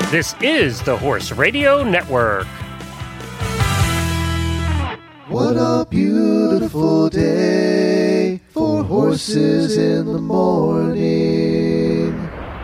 This is the Horse Radio Network. What a beautiful day for horses in the morning.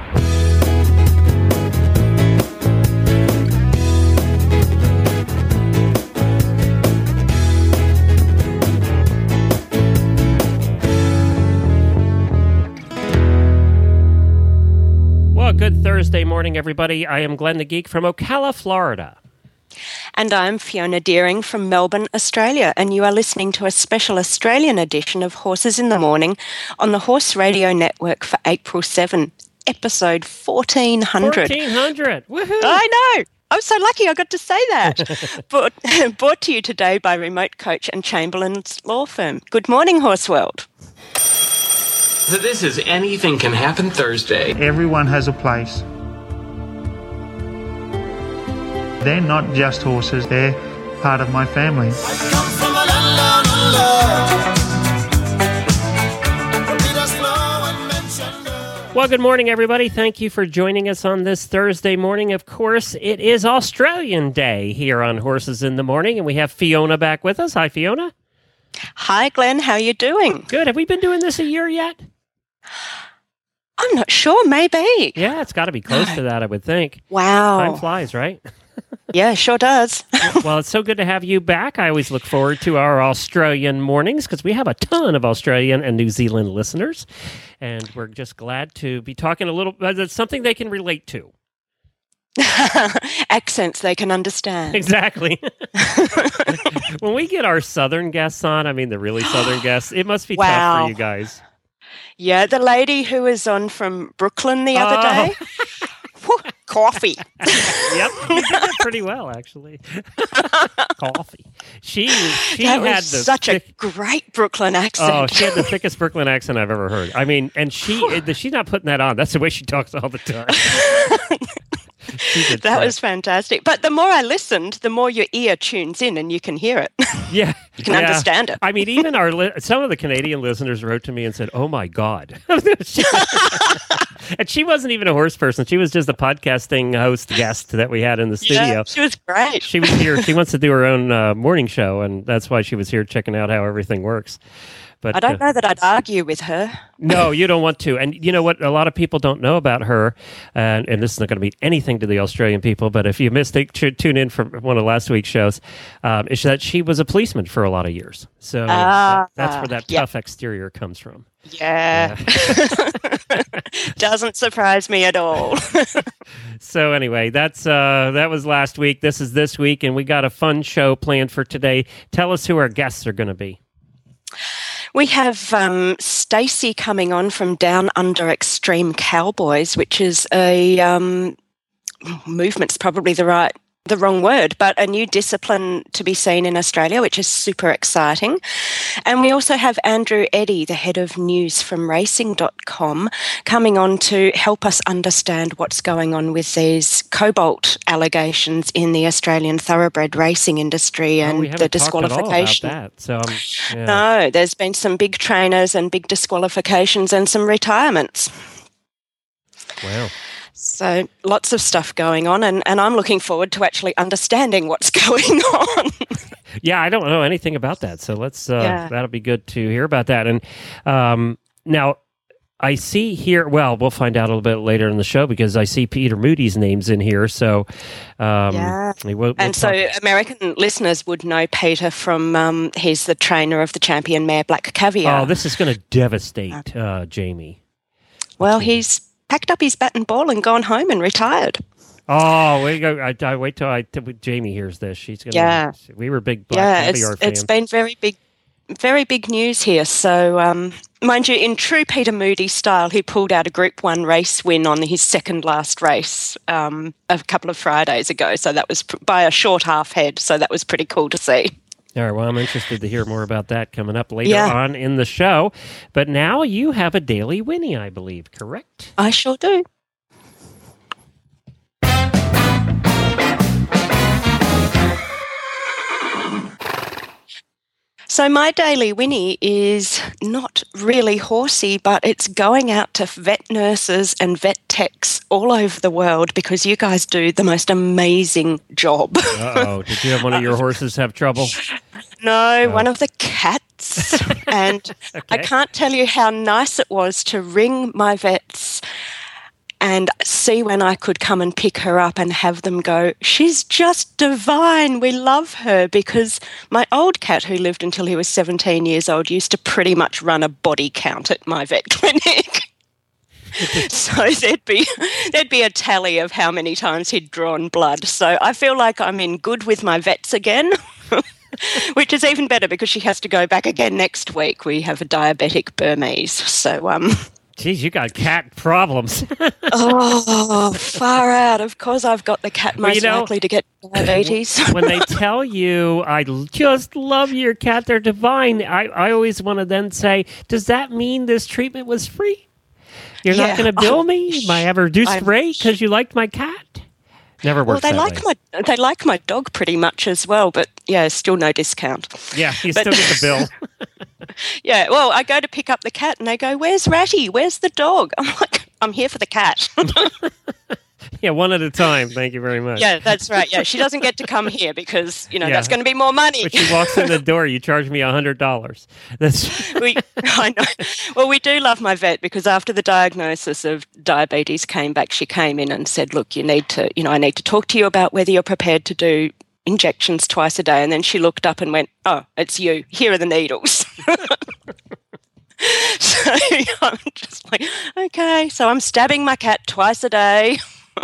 Well, good Thursday morning, everybody. I am Glenn the Geek from Ocala, Florida. And I'm Fiona Deering from Melbourne, Australia, and you are listening to a special Australian edition of Horses in the Morning on the Horse Radio Network for April 7, episode 1400. 1400! Woohoo! I know! I'm so lucky I got to say that. Brought to you today by Remote Coach and Chamberlain's Law Firm. Good morning, Horse World. So this is Anything Can Happen Thursday. Everyone has a place. They're not just horses, they're part of my family. I come from a land down under. Well, good morning, everybody. Thank you for joining us on this Thursday morning. Of course, it is Australian Day here on Horses in the Morning, and we have Fiona back with us. Hi, Fiona. Hi, Glenn. How are you doing? Good. Have we been doing this a year yet? I'm not sure. Maybe. Yeah, it's got to be close to that, I would think. Wow. Time flies, right? Yeah, sure does. Well, it's so good to have you back. I always look forward to our Australian mornings because we have a ton of Australian and New Zealand listeners, and we're just glad to be talking a little. It's something they can relate to. Accents they can understand. Exactly. When we get our Southern guests on, I mean the really Southern guests, it must be tough for you guys. Yeah, the lady who was on from Brooklyn the other day. Whew, coffee. Yep, you did that pretty well, actually. Coffee. She that had was such a great Brooklyn accent. Oh, she had the thickest Brooklyn accent I've ever heard. I mean, and she's not putting that on. That's the way she talks all the time. That was fantastic. But the more I listened, the more your ear tunes in and you can hear it. Yeah. You can understand it. I mean, even some of the Canadian listeners wrote to me and said, "Oh my God." And she wasn't even a horse person. She was just a podcasting host guest that we had in the studio. Yeah, she was great. She was here. She wants to do her own morning show, and that's why she was here checking out how everything works. But I don't know that I'd argue with her. No, you don't want to. And you know what? A lot of people don't know about her, and this is not going to mean anything to the Australian people, but if you missed it, tune in for one of last week's shows, is that she was a policeman for a lot of years. So that's where that tough exterior comes from. Yeah. Doesn't surprise me at all. So anyway, that was last week. This is this week, and we got a fun show planned for today. Tell us who our guests are going to be. We have Stacey coming on from Down Under Extreme Cowboys, which is a movement's probably the wrong word, but a new discipline to be seen in Australia, which is super exciting. And we also have Andrew Eddy, the head of news from racing.com, coming on to help us understand what's going on with these cobalt allegations in the Australian thoroughbred racing industry and the disqualification. Talked at all about that. So, No, there's been some big trainers and big disqualifications and some retirements. Wow. So lots of stuff going on, and I'm looking forward to actually understanding what's going on. Yeah, I don't know anything about that, so that'll be good to hear about that. And now I see here, well, we'll find out a little bit later in the show because I see Peter Moody's name's in here. So we'll American listeners would know Peter from he's the trainer of the champion mare Black Caviar. Oh, this is going to devastate Jamie. Well, he's packed up his bat and ball and gone home and retired. Oh, I wait till Jamie hears this. She's gonna. Yeah, we were big Black Caviar fans. It's been very big news here. So, mind you, in true Peter Moody style, he pulled out a Group 1 race win on his second last race a couple of Fridays ago. So that was by a short half head. So that was pretty cool to see. All right, well, I'm interested to hear more about that coming up later on in the show. But now you have a Daily Winnie, I believe, correct? I sure do. So my daily Winnie is not really horsey, but it's going out to vet nurses and vet techs all over the world because you guys do the most amazing job. Uh-oh. Did you have one of your horses have trouble? No, one of the cats. And Okay. I can't tell you how nice it was to ring my vets and see when I could come and pick her up and have them go, she's just divine, we love her, because my old cat, who lived until he was 17 years old, used to pretty much run a body count at my vet clinic. So there'd be a tally of how many times he'd drawn blood. So I feel like I'm in good with my vets again, which is even better because she has to go back again next week. We have a diabetic Burmese. So Geez, you got cat problems. oh, far out. Of course I've got the cat most likely to get diabetes. When they tell you, I just love your cat, they're divine, I always want to then say, does that mean this treatment was free? You're not going to bill me? I have a reduced rate because you liked my cat? Never works they like my dog pretty much as well, but yeah, still no discount. Yeah, you still get the bill. Yeah, well, I go to pick up the cat and they go, where's Ratty? Where's the dog? I'm like, I'm here for the cat. Yeah, one at a time. Thank you very much. Yeah, that's right. Yeah, she doesn't get to come here because, that's going to be more money. When she walks in the door, you charge me $100. I know. Well, we do love my vet because after the diagnosis of diabetes came back, she came in and said, look, I need to talk to you about whether you're prepared to do injections twice a day. And then she looked up and went, oh, it's you. Here are the needles. So I'm just like, okay. So I'm stabbing my cat twice a day.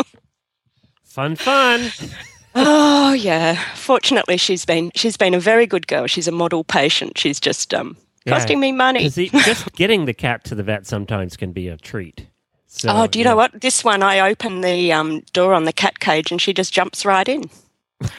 Fun. Oh yeah. Fortunately, she's been a very good girl. She's a model patient. She's just costing me money. Just getting the cat to the vet sometimes can be a treat. So, do you know what? This one, I open the door on the cat cage and she just jumps right in. You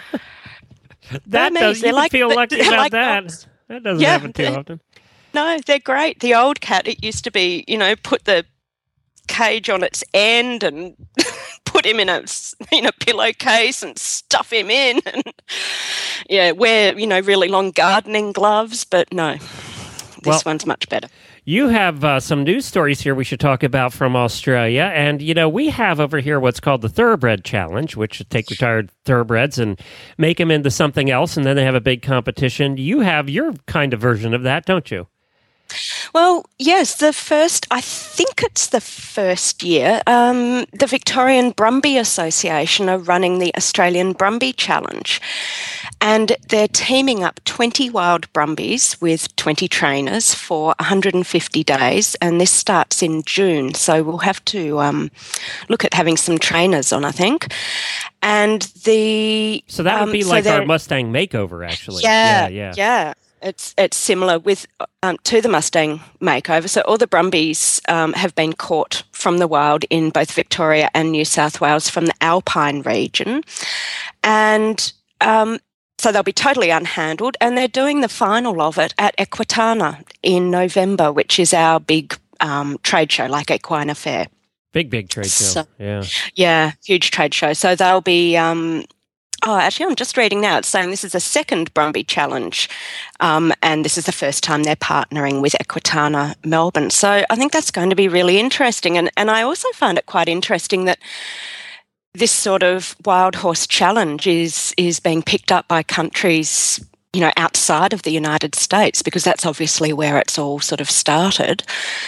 feel lucky about that. Dogs. That doesn't happen too often. No, they're great. The old cat, it used to be, put the cage on its end and put him in a pillowcase and stuff him in and wear really long gardening gloves, but no, this one's much better. You have some news stories here we should talk about from Australia, and we have over here what's called the Thoroughbred Challenge, which take retired thoroughbreds and make them into something else, and then they have a big competition. You have your kind of version of that, don't you? Well, yes, I think it's the first year, the Victorian Brumby Association are running the Australian Brumby Challenge. And they're teaming up 20 wild Brumbies with 20 trainers for 150 days. And this starts in June. So we'll have to look at having some trainers on, I think. And So that would be like our Mustang makeover, actually. Yeah. It's similar to the Mustang makeover. So all the Brumbies have been caught from the wild in both Victoria and New South Wales from the Alpine region. And so they'll be totally unhandled, and they're doing the final of it at Equitana in November, which is our big trade show, like Equine Fair. Big trade show, Yeah, huge trade show. So they'll be... actually, I'm just reading now. It's saying this is the second Brumby Challenge, and this is the first time they're partnering with Equitana Melbourne. So I think that's going to be really interesting. And I also find it quite interesting that this sort of wild horse challenge is being picked up by countries, outside of the United States, because that's obviously where it's all sort of started.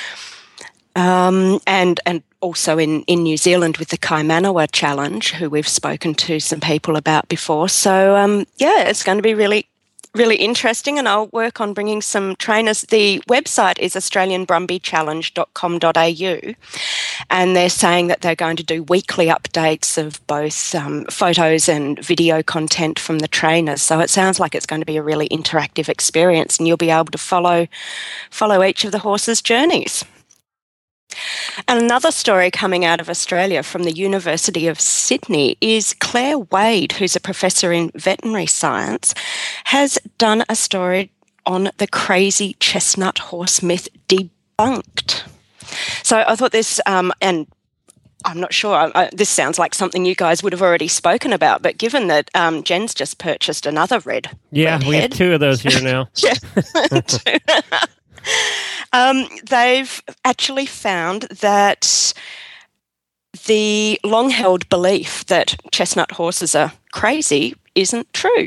And also in New Zealand with the Kaimanawa Challenge, who we've spoken to some people about before. So, it's going to be really, really interesting, and I'll work on bringing some trainers. The website is australianbrumbychallenge.com.au, and they're saying that they're going to do weekly updates of both photos and video content from the trainers. So it sounds like it's going to be a really interactive experience, and you'll be able to follow each of the horses' journeys. And another story coming out of Australia from the University of Sydney is Claire Wade, who's a professor in veterinary science, has done a story on the crazy chestnut horse myth debunked. So I thought this, and I'm not sure. This sounds like something you guys would have already spoken about, but given that Jen's just purchased another red we have head. 2 of those here now. They've actually found that the long-held belief that chestnut horses are crazy isn't true.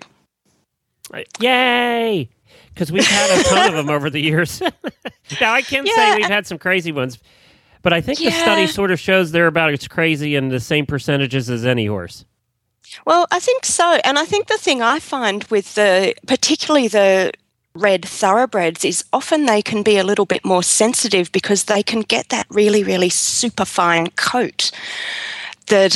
Yay! Because we've had a ton of them over the years. Now, I can say we've had some crazy ones, but I think the study sort of shows they're about as crazy in the same percentages as any horse. Well, I think so. And I think the thing I find with particularly the red thoroughbreds is often they can be a little bit more sensitive because they can get that really, really super fine coat that,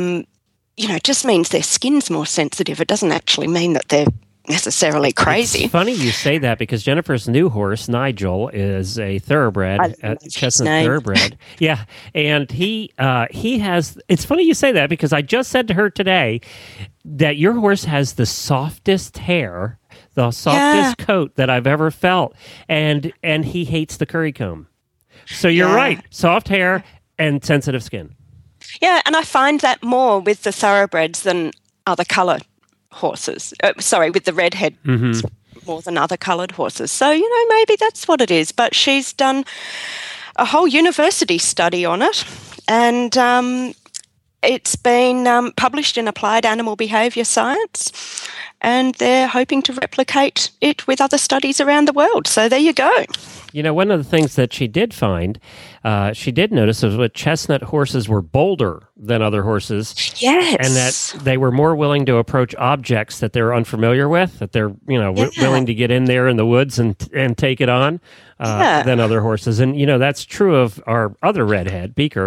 just means their skin's more sensitive. It doesn't actually mean that they're necessarily crazy. It's funny you say that because Jennifer's new horse, Nigel, is a thoroughbred, chestnut thoroughbred. Yeah, and he has. It's funny you say that because I just said to her today that your horse has the softest hair, the softest coat that I've ever felt, and he hates the curry comb. So you're right, soft hair and sensitive skin. Yeah, and I find that more with the thoroughbreds than other colour horses. With the redhead more than other coloured horses. So, maybe that's what it is. But she's done a whole university study on it, and it's been published in Applied Animal Behaviour Science, and they're hoping to replicate it with other studies around the world. So there you go. One of the things that she did find, she did notice was that chestnut horses were bolder than other horses. Yes. And that they were more willing to approach objects that they're unfamiliar with, that they're, willing to get in there in the woods and take it on than other horses. And, that's true of our other redhead, Beaker.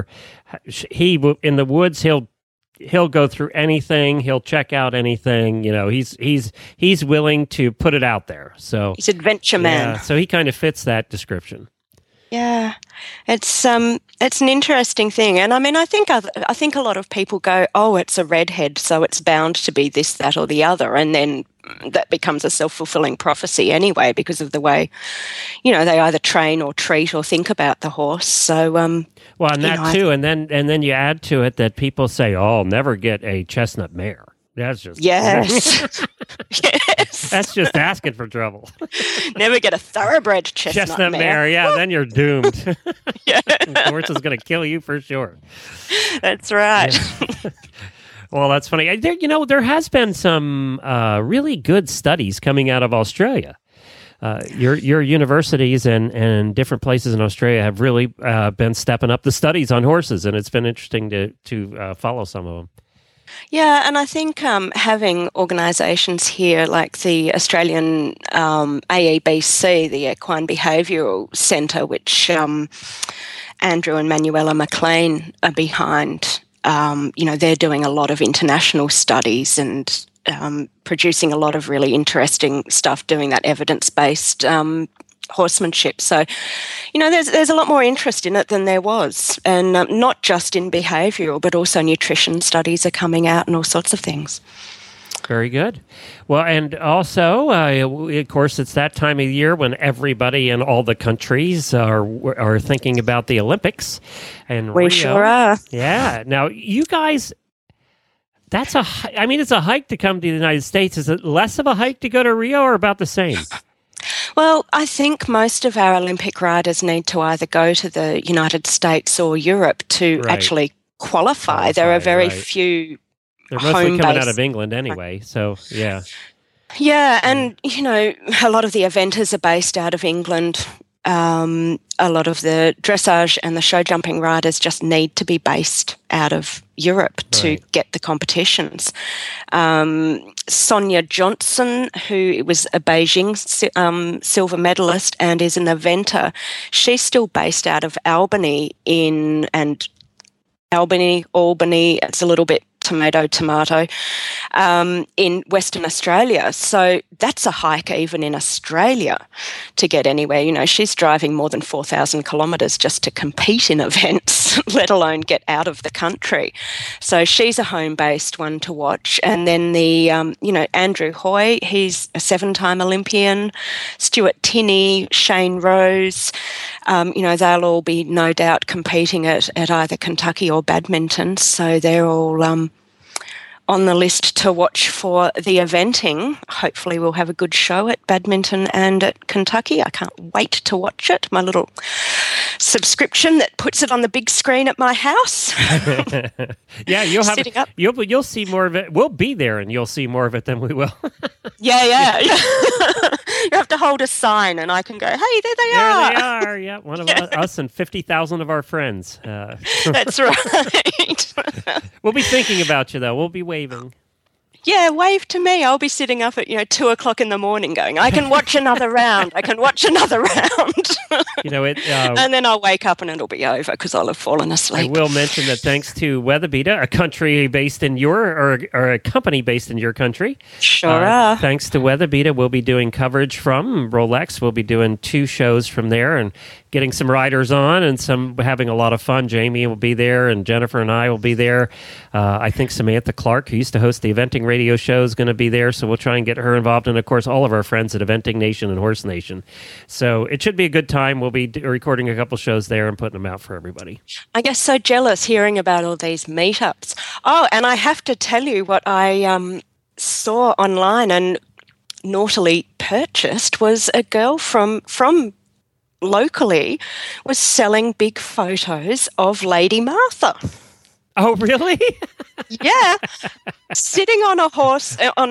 In the woods, he'll go through anything. He'll check out anything. He's willing to put it out there. So he's adventure man. Yeah, so he kind of fits that description. Yeah, it's an interesting thing, and I mean, I think a lot of people go, "Oh, it's a redhead, so it's bound to be this, that, or the other," and then that becomes a self-fulfilling prophecy anyway because of the way, they either train or treat or think about the horse. So, well, and that too, and then you add to it that people say, "Oh, I'll never get a chestnut mare." That's just yes. That's just asking for trouble. Never get a thoroughbred chestnut mare. Yeah, then you're doomed. The horse is going to kill you for sure. That's right. Yeah. Well, that's funny. There has been some really good studies coming out of Australia. Your universities and different places in Australia have really been stepping up the studies on horses, and it's been interesting to follow some of them. Yeah, and I think having organisations here like the Australian AEBC, the Equine Behavioural Centre, which Andrew and Manuela McLean are behind, they're doing a lot of international studies and producing a lot of really interesting stuff, doing that evidence-based horsemanship. So, there's a lot more interest in it than there was, and not just in behavioural, but also nutrition studies are coming out and all sorts of things. Very good. Well, and also, of course, it's that time of year when everybody in all the countries are thinking about the Olympics. And we Rio. Sure are. Yeah. Now, you guys, it's a hike to come to the United States. Is it less of a hike to go to Rio or about the same? Well, I think most of our Olympic riders need to either go to the United States or Europe to actually qualify. There are very few. They're mostly coming out of England anyway, so yeah. Yeah, and, a lot of the eventers are based out of England. A lot of the dressage and the show jumping riders just need to be based out of Europe to get the competitions. Sonia Johnson, who was a Beijing silver medalist and is an eventer, she's still based out of Albany, it's a little bit tomato, in Western Australia. So that's a hike even in Australia to get anywhere. You know, she's driving more than 4,000 kilometres just to compete in events, let alone get out of the country. So she's a home-based one to watch. And then Andrew Hoy, he's a 7-time Olympian, Stuart Tinney, Shane Rose, they'll all be no doubt competing at either Kentucky or badminton. So they're all on the list to watch for the eventing. Hopefully we'll have a good show at badminton and at Kentucky. I can't wait to watch it. My little subscription that puts it on the big screen at my house. Yeah, you'll see more of it. We'll be there and you'll see more of it than we will. Yeah. You have to hold a sign and I can go, hey, there they are. There they are, yeah. One of us and 50,000 of our friends. That's right. We'll be thinking about you, though. We'll be waving. Yeah, wave to me. I'll be sitting up at 2:00 in the morning going, I can watch another round. I can watch another round. And then I'll wake up and it'll be over because I'll have fallen asleep. I will mention that thanks to WeatherBeeta, a country based in or a company based in your country. Sure are. Thanks to WeatherBeeta, we'll be doing coverage from Rolex. We'll be doing 2 shows from there and getting some riders on and having a lot of fun. Jamie will be there and Jennifer and I will be there. I think Samantha Clark, who used to host the Eventing Radio Show, is going to be there, so we'll try and get her involved. And, of course, all of our friends at Eventing Nation and Horse Nation. So it should be a good time. We'll be recording a couple shows there and putting them out for everybody. I get so jealous hearing about all these meetups. Oh, and I have to tell you what I saw online and naughtily purchased was a girl from locally was selling big photos of Lady Martha. Oh, really? Yeah. Sitting on a horse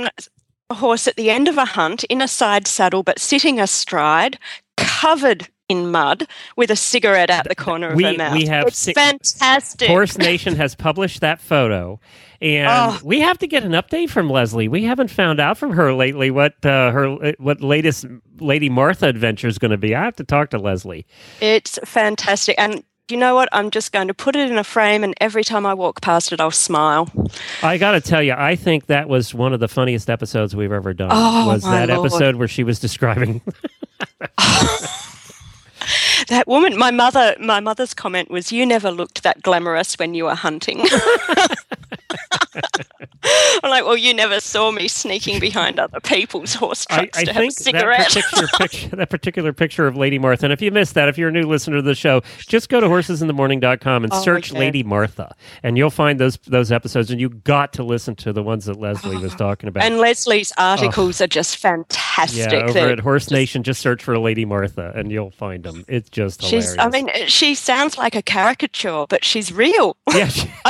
at the end of a hunt in a side saddle, but sitting astride, covered in mud with a cigarette out the corner of her mouth. It's fantastic. Horse Nation has published that photo. And we have to get an update from Leslie. We haven't found out from her lately what latest Lady Martha adventure is going to be. I have to talk to Leslie. It's fantastic. And you know what? I'm just going to put it in a frame, and every time I walk past it, I'll smile. I got to tell you, I think that was one of the funniest episodes we've ever done. Was that Lord. Episode where she was describing... That woman, my mother's comment was, "You never looked that glamorous when you were hunting." I'm like, well, you never saw me sneaking behind other people's horse trucks to have a cigarette. That particular picture of Lady Martha, and if you missed that, if you're a new listener to the show, just go to horsesinthemorning.com and search Lady Martha, and you'll find those episodes, and you got to listen to the ones that Leslie was talking about. And Leslie's articles are just fantastic. Yeah, over at Horse Nation, just search for Lady Martha, and you'll find them. It's just hilarious. She sounds like a caricature, but she's real. Yeah.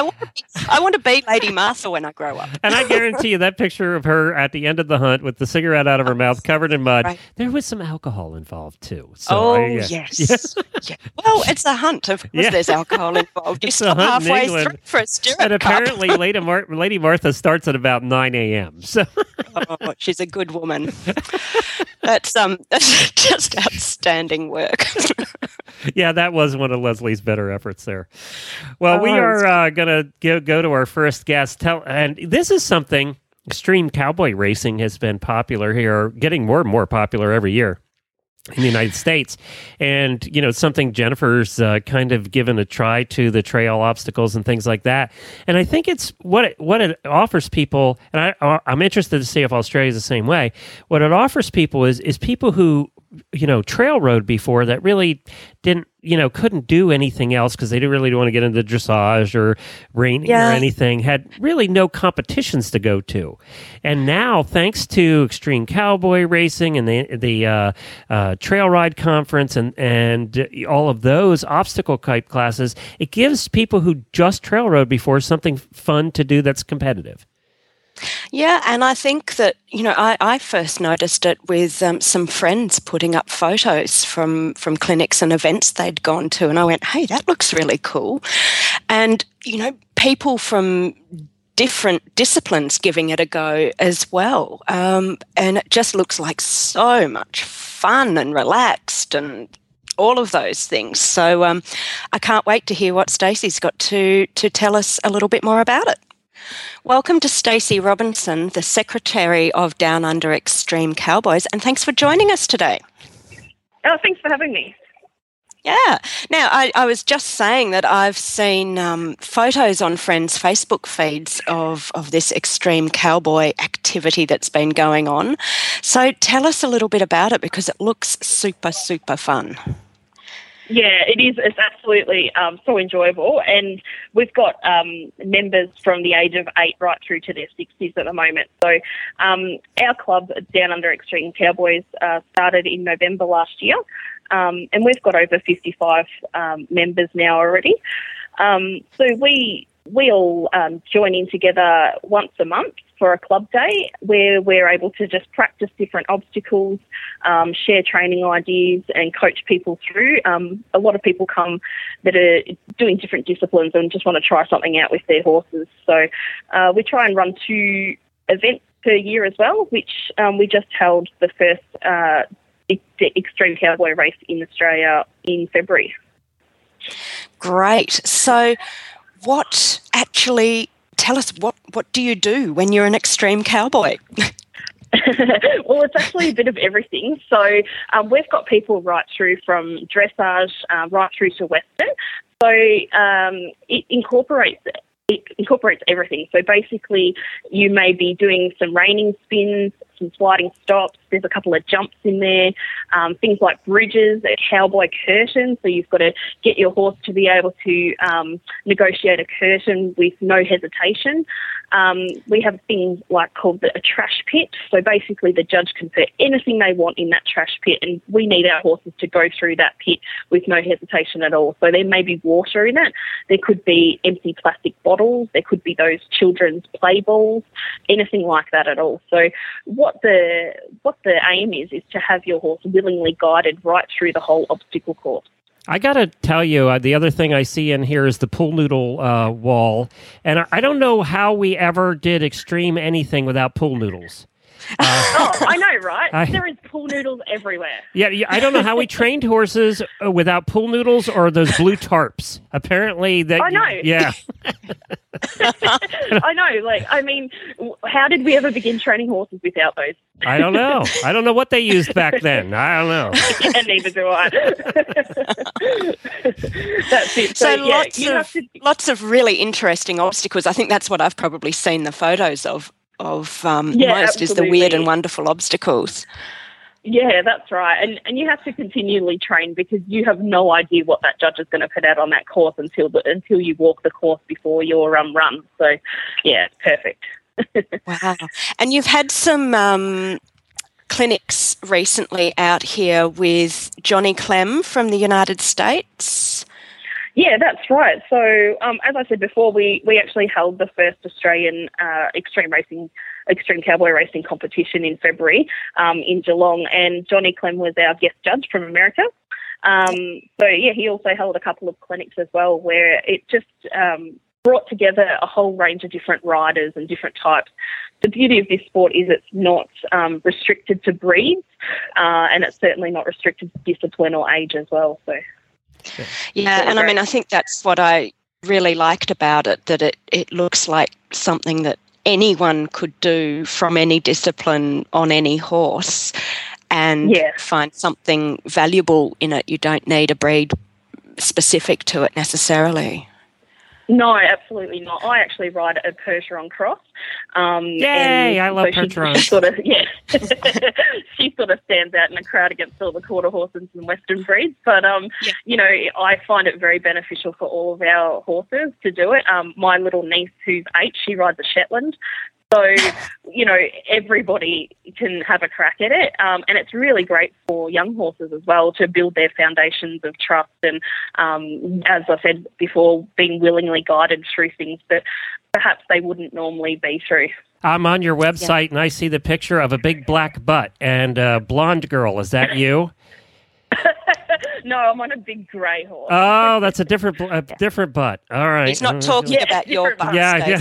I want to be Lady Martha when I grow up. And I guarantee you that picture of her at the end of the hunt with the cigarette out of her mouth, covered in mud, there was some alcohol involved too. So yes. Yeah. Well, it's a hunt. Of course there's alcohol involved. You stop halfway through for a stirrup And apparently Lady Martha starts at about 9 a.m. So she's a good woman. That's just outstanding work. Yeah, that was one of Leslie's better efforts there. Well, we are going to go to our first guest. And this is something, extreme cowboy racing has been popular here, getting more and more popular every year in the United States. And, something Jennifer's kind of given a try to, the trail obstacles and things like that. And I think it's what it offers people, and I'm interested to see if Australia is the same way. What it offers people is people who, trail rode before that really didn't, couldn't do anything else because they didn't really want to get into dressage or reining or anything, had really no competitions to go to. And now, thanks to Extreme Cowboy Racing and the Trail Ride Conference and all of those obstacle type classes, it gives people who just trail rode before something fun to do that's competitive. Yeah, and I think that, I first noticed it with some friends putting up photos from clinics and events they'd gone to, and I went, hey, that looks really cool. And, people from different disciplines giving it a go as well. And it just looks like so much fun and relaxed and all of those things. So I can't wait to hear what Stacey's got to tell us a little bit more about it. Welcome to Stacey Robinson, the Secretary of Down Under Extreme Cowboys, and thanks for joining us today. Oh, thanks for having me. Yeah. Now, I was just saying that I've seen photos on friends' Facebook feeds of this extreme cowboy activity that's been going on. So tell us a little bit about it, because it looks super, super fun. Yeah, it is. It's absolutely so enjoyable. And we've got members from the age of 8 right through to their 60s at the moment. So our club, Down Under Extreme Cowboys, started in November last year. And we've got over 55 members now already. So we all join in together once a month for a club day where we're able to just practice different obstacles, share training ideas and coach people through. A lot of people come that are doing different disciplines and just want to try something out with their horses. So we try and run 2 events per year as well, which we just held the first Extreme Cowboy race in Australia in February. Great. So tell us, what do you do when you're an extreme cowboy? Well, it's actually a bit of everything. So we've got people right through from dressage right through to Western. So it incorporates everything. So basically you may be doing some reining spins, some sliding stops. There's a couple of jumps in there, things like bridges, a cowboy curtain. So you've got to get your horse to be able to negotiate a curtain with no hesitation. We have things like called a trash pit. So basically the judge can put anything they want in that trash pit, and we need our horses to go through that pit with no hesitation at all. So there may be water in it. There could be empty plastic bottles. There could be those children's play balls, anything like that at all. So what the aim is to have your horse willingly guided right through the whole obstacle course. I got to tell you, the other thing I see in here is the pool noodle wall. And I don't know how we ever did extreme anything without pool noodles. I know, right? There is pool noodles everywhere. Yeah, I don't know how we trained horses without pool noodles or those blue tarps. Apparently, that I know. Yeah, I know. How did we ever begin training horses without those? I don't know. I don't know what they used back then. I don't know. Yeah, neither do I. That's it. So lots of really interesting obstacles. I think that's what I've probably seen the photos of most absolutely. Is the weird and wonderful obstacles. Yeah, that's right. And you have to continually train because you have no idea what that judge is going to put out on that course until you walk the course before your run. So, yeah, it's perfect. Wow. And you've had some clinics recently out here with Johnny Clem from the United States. Yeah, that's right. So, as I said before, we actually held the first Australian extreme cowboy racing competition in February in Geelong, and Johnny Clem was our guest judge from America. He also held a couple of clinics as well where it just brought together a whole range of different riders and different types. The beauty of this sport is it's not restricted to breeds, and it's certainly not restricted to discipline or age as well. So. Yeah, and I think that's what I really liked about it, that it looks like something that anyone could do from any discipline on any horse and find something valuable in it. You don't need a breed specific to it necessarily. No, absolutely not. I actually ride a Percheron cross. Yay! I love Percheron. She sort of stands out in a crowd against all the quarter horses and Western breeds. But I find it very beneficial for all of our horses to do it. My little niece, who's 8, she rides a Shetland. So, everybody can have a crack at it. And it's really great for young horses as well to build their foundations of trust and, as I said before, being willingly guided through things that perhaps they wouldn't normally be through. I'm on your website and I see the picture of a big black butt and a blonde girl. Is that you? No, I'm on a big grey horse. Oh, that's a different butt. All right. He's not talking about your butt. Yeah.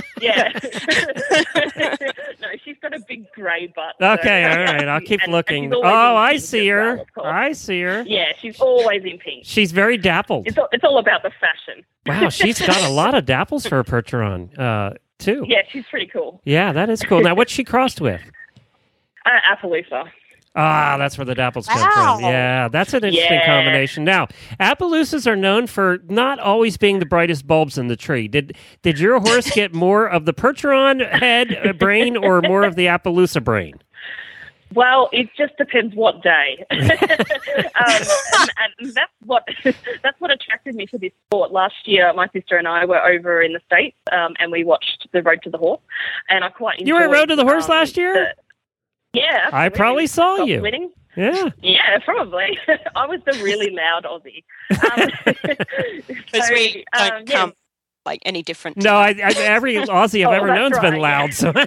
No, she's got a big grey butt. Okay, all right. I'll keep looking. Oh, I see her. I see her. Yeah, she's always in pink. She's very dappled. It's all about the fashion. Wow, she's got a lot of dapples for a Percheron. too. Yeah, she's pretty cool. Yeah, that is cool. Now, what's she crossed with? Appaloosa. Ah, that's where the Dapples come Wow. from. Yeah, that's an interesting Yeah. combination. Now, Appaloosas are known for not always being the brightest bulbs in the tree. Did your horse get more of the Percheron head brain or more of the Appaloosa brain? Well, it just depends what day, and that's what attracted me to this sport. Last year, my sister and I were over in the States, and we watched the Road to the Horse, and I quite enjoyed. You were at Road to the Horse last year? Yeah, absolutely. I probably saw Stop you. Winning. Yeah. Yeah, probably. I was the really loud Aussie. Because we don't yeah. come like any different. No, every Aussie I've ever that's known's been right, loud. So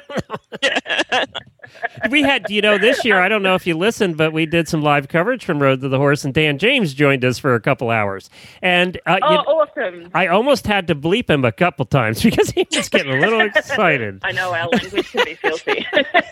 we had, this year, I don't know if you listened, but we did some live coverage from Road to the Horse, and Dan James joined us for a couple hours. And Awesome. I almost had to bleep him a couple times because he was getting a little excited. I know our language can be filthy.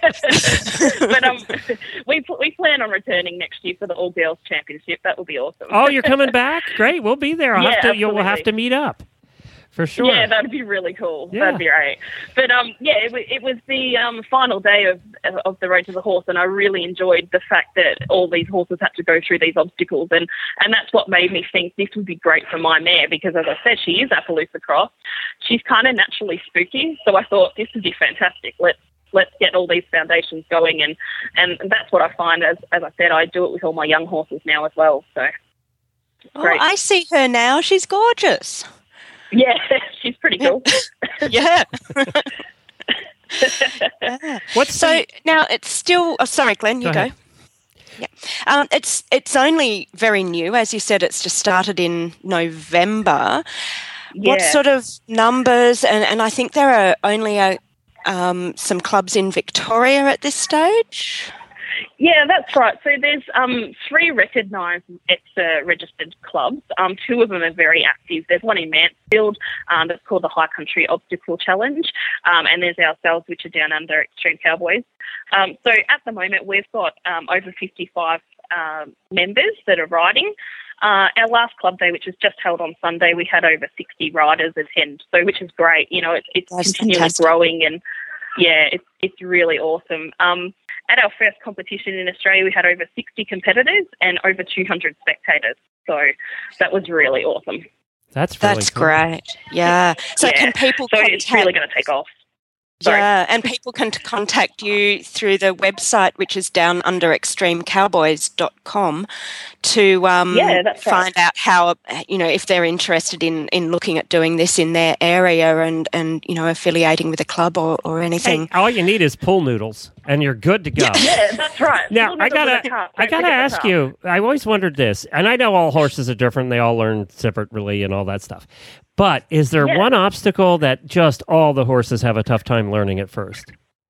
But we plan on returning next year for the All Girls Championship. That will be awesome. Oh, you're coming back? Great. We'll be there. We'll have absolutely. to meet up. For sure. Yeah, that'd be really cool. Yeah. That'd be great. But it was the final day of the Road to the Horse, and I really enjoyed the fact that all these horses had to go through these obstacles, and that's what made me think this would be great for my mare because, as I said, she is Appaloosa Cross. She's kind of naturally spooky, so I thought this would be fantastic. Let's get all these foundations going, and that's what I find. As I said, I do it with all my young horses now as well. So great. I see her now. She's gorgeous. Yeah, she's pretty cool. Yeah. What's now it's still. Oh, sorry, Glenn, you go. Yeah, it's only very new, as you said. It's just started in November. Yeah. What sort of numbers? And I think there are only some clubs in Victoria at this stage. Yeah, that's right. So there's 3 recognised registered clubs. 2 of them are very active. There's one in Mansfield that's called the High Country Obstacle Challenge, and there's ourselves, which are down under Extreme Cowboys. So at the moment, we've got over 55 members that are riding. Our last club day, which was just held on Sunday, we had over 60 riders attend, so which is great. It's That's continually fantastic. growing, and yeah, it's really awesome. At our first competition in Australia, we had over 60 competitors and over 200 spectators. So that was really awesome. That's really cool. Great. Yeah. So Yeah. can people So it's really going to take off. Sorry. Yeah, and people can contact you through the website, which is down under extremecowboys.com to that's right. find out how, if they're interested in looking at doing this in their area and affiliating with a club or anything. Hey, all you need is pool noodles, and you're good to go. Yeah, that's right. Now, I gotta ask you, I always wondered this, and I know all horses are different. They all learn separately and all that stuff. But is there one obstacle that just all the horses have a tough time learning at first?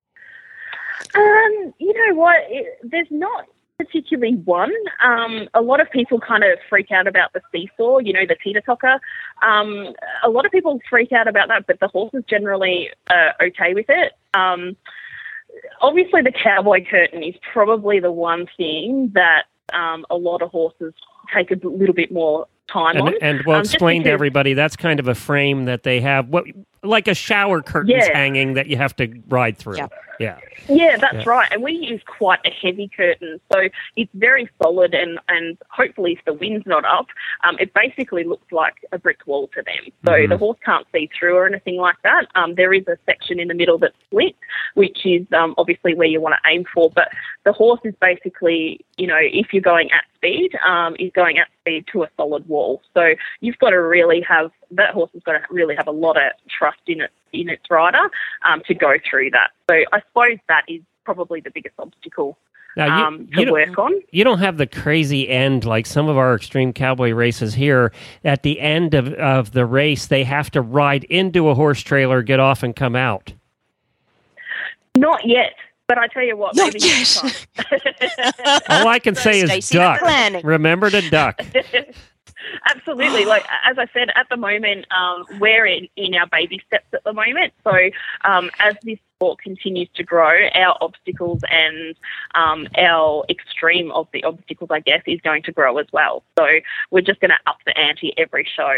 You know what? There's not particularly one. A lot of people kind of freak out about the seesaw, the teeter-totter. A lot of people freak out about that, but the horses generally are okay with it. Obviously, the cowboy curtain is probably the one thing that a lot of horses take a little bit more time on. And we'll explain to everybody, that's kind of a frame that they have, like a shower curtains hanging that you have to ride through. Yeah, that's right. And we use quite a heavy curtain, so it's very solid, and hopefully if the wind's not up, it basically looks like a brick wall to them. So the horse can't see through or anything like that. There is a section in the middle that's split, which is obviously where you want to aim for, but the horse is basically, if you're going at speed, is going at speed to a solid wall. So you've got to really have, that horse has got to really have a lot of trust in its rider to go through that. So I suppose that is probably the biggest obstacle now, to work on. You don't have the crazy end like some of our Extreme Cowboy races here. At the end of the race, they have to ride into a horse trailer, get off, and come out. Not yet. But I tell you what, maybe next time. All I can say is Stacey, duck. planning. Remember to duck. Absolutely. Like, as I said, at the moment, we're in our baby steps at the moment. So as this sport continues to grow, our obstacles and our extreme of the obstacles, I guess, is going to grow as well. So we're just going to up the ante every show.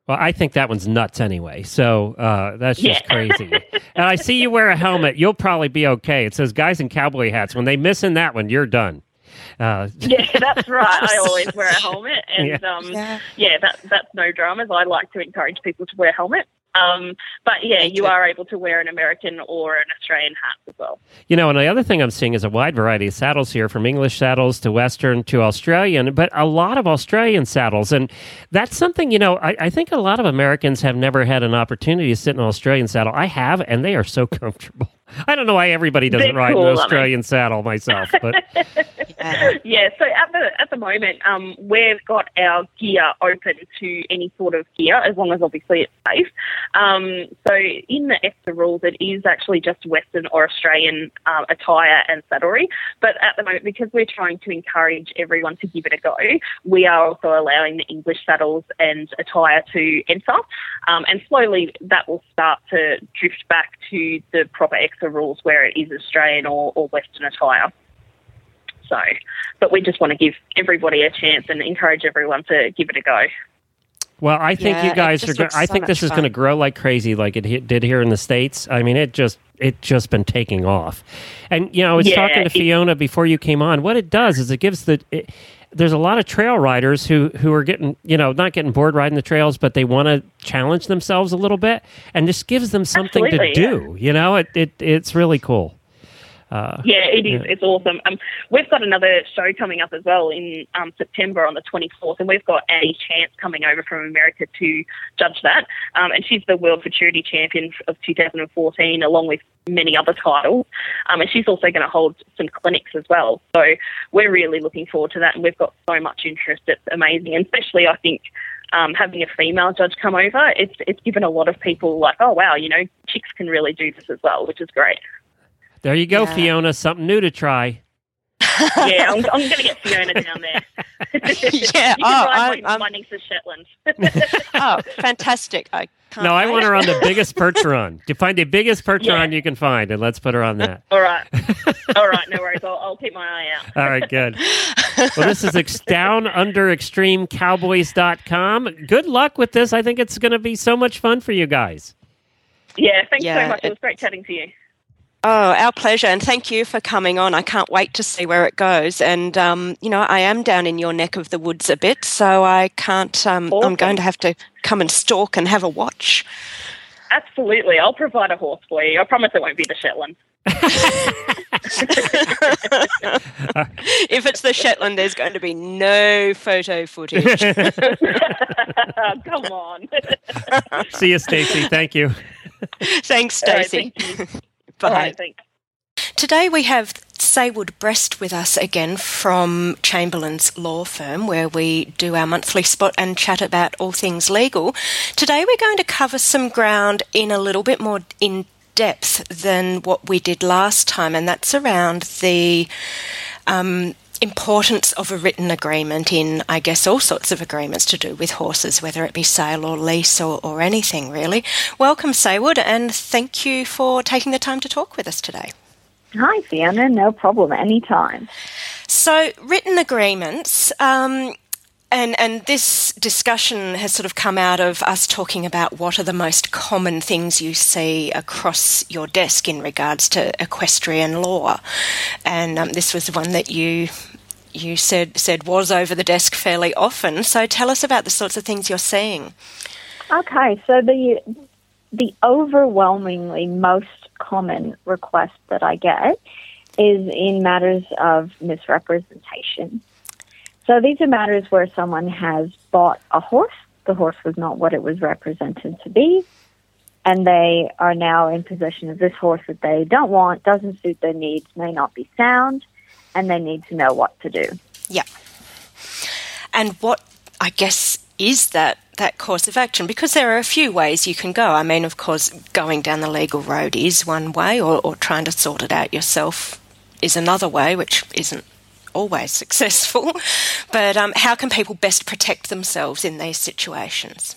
Well, I think that one's nuts anyway. So that's just crazy. And I see you wear a helmet. You'll probably be okay. It says guys in cowboy hats. When they miss in that one, you're done. Yeah, that's right. I always wear a helmet. And, that's no dramas. I like to encourage people to wear helmets. But yeah, you are able to wear an American or an Australian hat as well. You know, and the other thing I'm seeing is a wide variety of saddles here, from English saddles to Western to Australian, but a lot of Australian saddles. And that's something, you know, I think a lot of Americans have never had an opportunity to sit in an Australian saddle. I have, and they are so comfortable. I don't know why everybody doesn't ride an Australian saddle myself, but yeah. So at the moment, we've got our gear open to any sort of gear, as long as obviously it's safe. So in the EXA rules, it is actually just Western or Australian attire and saddlery. But at the moment, because we're trying to encourage everyone to give it a go, we are also allowing the English saddles and attire to enter. And slowly that will start to drift back to the proper EXA rules where it is Australian or Western attire. So, but we just want to give everybody a chance and encourage everyone to give it a go. Well, I think you guys are. I think this is going to grow like crazy, like it did here in the States. I mean, it just been taking off. And you know, I was talking to Fiona before you came on. What it does is it gives there's a lot of trail riders who are getting, you know, not getting bored riding the trails, but they want to challenge themselves a little bit, and this gives them something to do. You know, it's really cool. It is. It's awesome. We've got another show coming up as well in September on the 24th, and we've got Addie Chance coming over from America to judge that. And she's the World Futurity Champion of 2014, along with many other titles. And she's also going to hold some clinics as well. So we're really looking forward to that, and we've got so much interest. It's amazing, and especially I think having a female judge come over, it's given a lot of people like, oh wow, you know, chicks can really do this as well, which is great. There you go, Fiona. Something new to try. Yeah, I'm going to get Fiona down there. Yeah. You can ride my niece to Shetland. Oh, fantastic. I want her on the biggest Percheron. To find the biggest Percheron you can find, and let's put her on that. All right, no worries. I'll keep my eye out. All right, good. Well, this is downunderextremecowboys.com. Good luck with this. I think it's going to be so much fun for you guys. Yeah, thanks so much. It was great chatting to you. Oh, our pleasure. And thank you for coming on. I can't wait to see where it goes. And, you know, I am down in your neck of the woods a bit, so I can't, awesome. I'm going to have to come and stalk and have a watch. Absolutely. I'll provide a horse for you. I promise it won't be the Shetland. If it's the Shetland, there's going to be no photo footage. Come on. See you, Stacey. Thank you. Thanks, Stacey. Thank you. Bye. Right, thanks. Today we have Saywood Brest with us again from Chamberlain's Law Firm, where we do our monthly spot and chat about all things legal. Today we're going to cover some ground in a little bit more in depth than what we did last time, and that's around the importance of a written agreement in, I guess, all sorts of agreements to do with horses, whether it be sale or lease or anything, really. Welcome, Saywood, and thank you for taking the time to talk with us today. Hi, Fiona. No problem. Anytime. So, written agreements, and this discussion has sort of come out of us talking about what are the most common things you see across your desk in regards to equestrian law. And this was one that you said was over the desk fairly often. So tell us about the sorts of things you're seeing. Okay, so the overwhelmingly most common request that I get is in matters of misrepresentation. So these are matters where someone has bought a horse. The horse was not what it was represented to be, and they are now in possession of this horse that they don't want, doesn't suit their needs, may not be sound, and they need to know what to do. Yeah. And what, I guess, is that course of action? Because there are a few ways you can go. I mean, of course, going down the legal road is one way, or trying to sort it out yourself is another way, which isn't always successful. But how can people best protect themselves in these situations?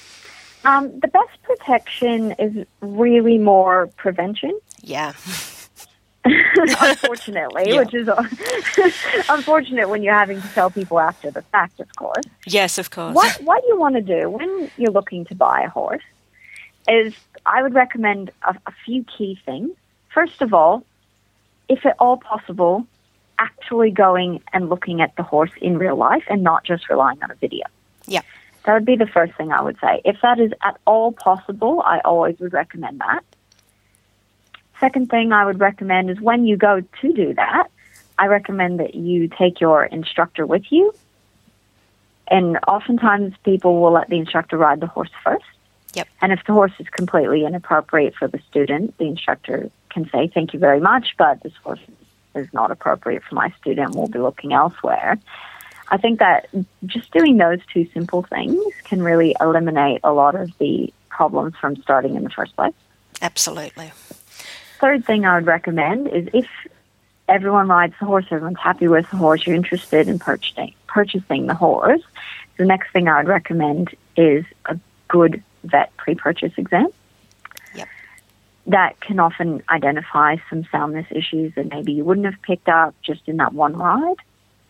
The best protection is really more prevention. Yeah. unfortunately, which is unfortunate when you're having to tell people after the fact, of course. Yes, of course. What you want to do when you're looking to buy a horse is I would recommend a few key things. First of all, if at all possible, actually going and looking at the horse in real life and not just relying on a video. Yeah. That would be the first thing I would say. If that is at all possible, I always would recommend that. Second thing I would recommend is when you go to do that, I recommend that you take your instructor with you. And oftentimes people will let the instructor ride the horse first. Yep. And if the horse is completely inappropriate for the student, the instructor can say, thank you very much, but this horse is not appropriate for my student. We'll be looking elsewhere. I think that just doing those two simple things can really eliminate a lot of the problems from starting in the first place. Absolutely. Third thing I would recommend is if everyone rides the horse, everyone's happy with the horse, you're interested in purchasing the horse, the next thing I would recommend is a good vet pre-purchase exam. Yep. That can often identify some soundness issues that maybe you wouldn't have picked up just in that one ride.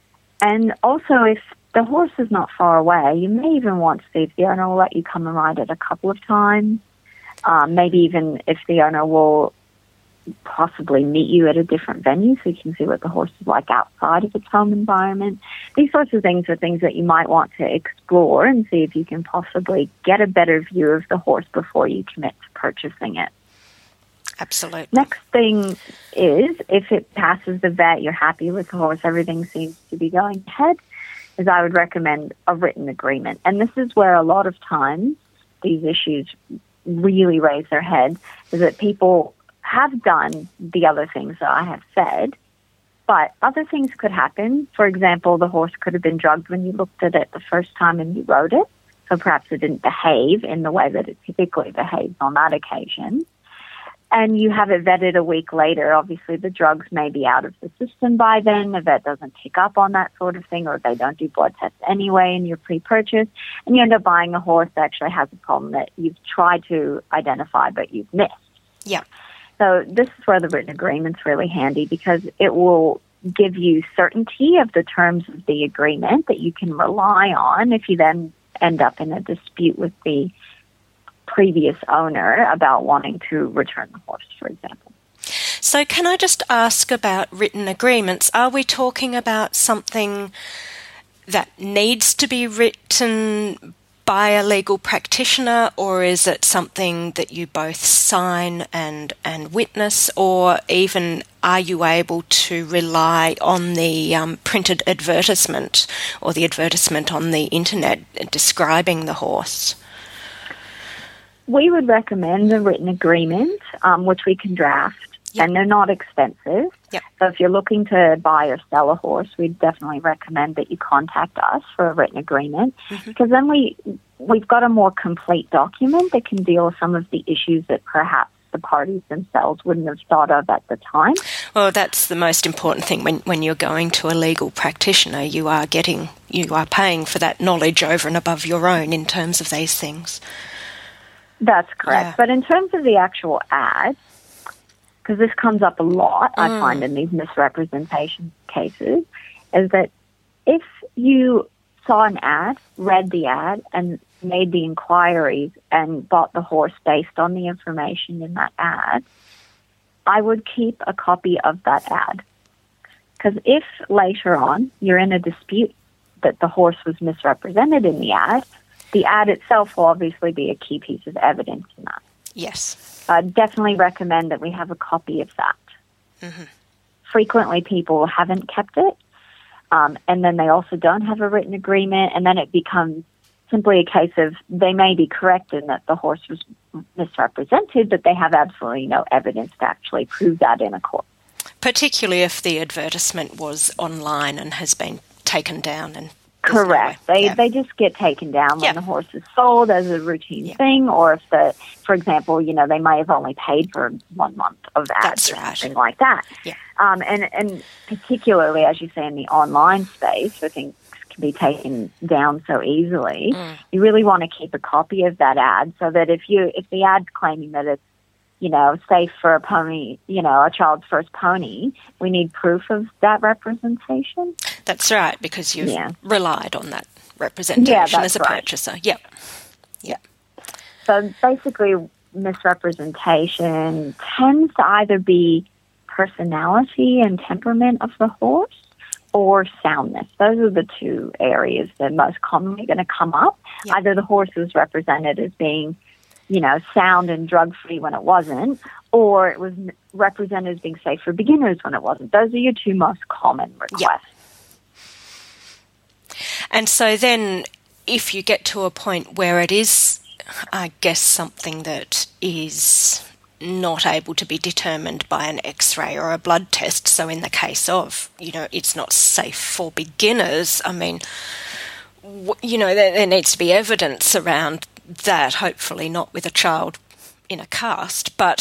And also, if the horse is not far away, you may even want to see if the owner will let you come and ride it a couple of times. Maybe even if the owner will possibly meet you at a different venue so you can see what the horse is like outside of its home environment. These sorts of things are things that you might want to explore and see if you can possibly get a better view of the horse before you commit to purchasing it. Absolutely. Next thing is, if it passes the vet, you're happy with the horse, everything seems to be going ahead, is I would recommend a written agreement. And this is where a lot of times these issues really raise their head, is that people have done the other things that I have said, but other things could happen. For example, the horse could have been drugged when you looked at it the first time and you rode it, so perhaps it didn't behave in the way that it typically behaves on that occasion. And you have it vetted a week later. Obviously, the drugs may be out of the system by then. The vet doesn't pick up on that sort of thing, or they don't do blood tests anyway in your pre-purchase, and you end up buying a horse that actually has a problem that you've tried to identify but you've missed. Yeah. So this is where the written agreement's really handy, because it will give you certainty of the terms of the agreement that you can rely on if you then end up in a dispute with the previous owner about wanting to return the horse, for example. So can I just ask about written agreements? Are we talking about something that needs to be written by a legal practitioner, or is it something that you both sign and witness, or even are you able to rely on the printed advertisement or the advertisement on the internet describing the horse? We would recommend a written agreement, which we can draft, and they're not expensive. Yep. So if you're looking to buy or sell a horse, we'd definitely recommend that you contact us for a written agreement, because then we've got a more complete document that can deal with some of the issues that perhaps the parties themselves wouldn't have thought of at the time. Well, that's the most important thing. When you're going to a legal practitioner, you are paying for that knowledge over and above your own in terms of these things. That's correct. Yeah. But in terms of the actual ad, because this comes up a lot, I find, in these misrepresentation cases, is that if you saw an ad, read the ad, and made the inquiries and bought the horse based on the information in that ad, I would keep a copy of that ad. Because if later on you're in a dispute that the horse was misrepresented in the ad itself will obviously be a key piece of evidence in that. Yes. I'd definitely recommend that we have a copy of that. Frequently people haven't kept it, and then they also don't have a written agreement, and then it becomes simply a case of they may be correct in that the horse was misrepresented, but they have absolutely no evidence to actually prove that in a court. Particularly if the advertisement was online and has been taken down. And correct. They just get taken down when the horse is sold as a routine thing, or if for example, they may have only paid for 1 month of ads or something like that. Yeah. And particularly, as you say, in the online space, where things can be taken down so easily, you really want to keep a copy of that ad, so that if the ad's claiming that it's safe for a pony, a child's first pony, we need proof of that representation. That's right, because you've relied on that representation as a purchaser. Yep. So basically, misrepresentation tends to either be personality and temperament of the horse or soundness. Those are the two areas that are most commonly going to come up. Yep. Either the horse was represented as being, sound and drug-free when it wasn't, or it was represented as being safe for beginners when it wasn't. Those are your two most common requests. Yep. And so then if you get to a point where it is, I guess, something that is not able to be determined by an X-ray or a blood test, so in the case of, it's not safe for beginners, I mean, there needs to be evidence around that, hopefully not with a child in a cast, but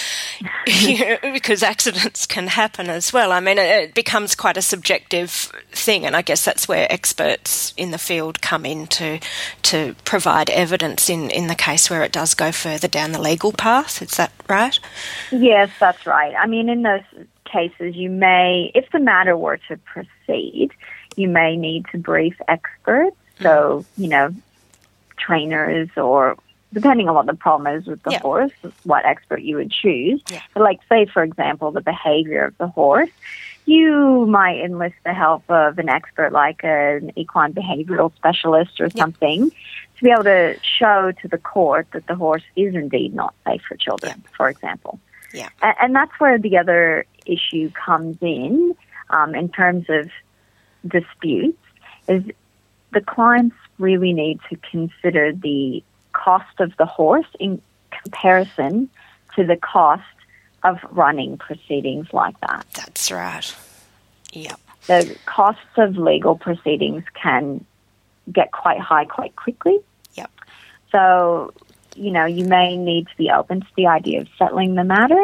because accidents can happen as well. I mean, it becomes quite a subjective thing, and I guess that's where experts in the field come in to provide evidence in the case where it does go further down the legal path. Is that right? Yes, that's right. I mean, in those cases, you may, if the matter were to proceed, you may need to brief experts, so, trainers, or depending on what the problem is with the horse, what expert you would choose. Yeah. So like, say, for example, the behavior of the horse, you might enlist the help of an expert like an equine behavioral specialist or something to be able to show to the court that the horse is indeed not safe for children, for example. Yeah. And that's where the other issue comes in terms of disputes, is the clients really need to consider the cost of the horse in comparison to the cost of running proceedings like that. That's right. Yep. The costs of legal proceedings can get quite high quite quickly. Yep. So, you may need to be open to the idea of settling the matter,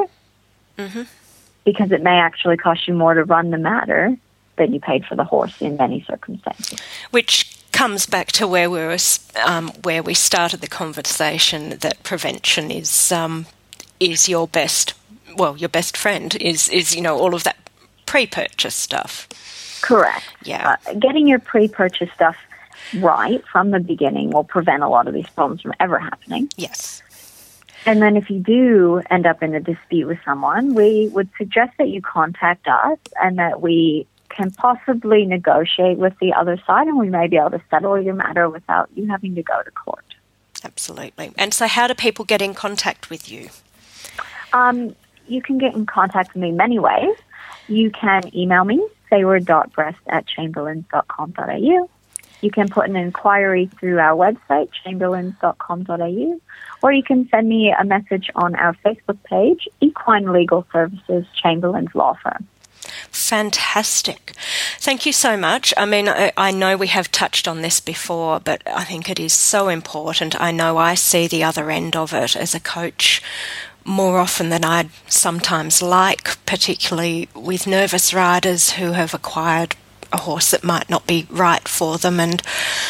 because it may actually cost you more to run the matter than you paid for the horse in many circumstances. Which comes back to where we started the conversation, that prevention is your best friend, is all of that pre-purchase stuff. Correct. Yeah. Getting your pre-purchase stuff right from the beginning will prevent a lot of these problems from ever happening. Yes. And then if you do end up in a dispute with someone, we would suggest that you contact us and that we can possibly negotiate with the other side, and we may be able to settle your matter without you having to go to court. Absolutely. And so how do people get in contact with you? You can get in contact with me many ways. You can email me, sayward.breast@chamberlains.com.au. You can put an inquiry through our website, chamberlains.com.au, or you can send me a message on our Facebook page, Equine Legal Services Chamberlains Law Firm. Fantastic. Thank you so much. I mean, I know we have touched on this before, but I think it is so important. I know I see the other end of it as a coach more often than I'd sometimes like, particularly with nervous riders who have acquired a horse that might not be right for them. And,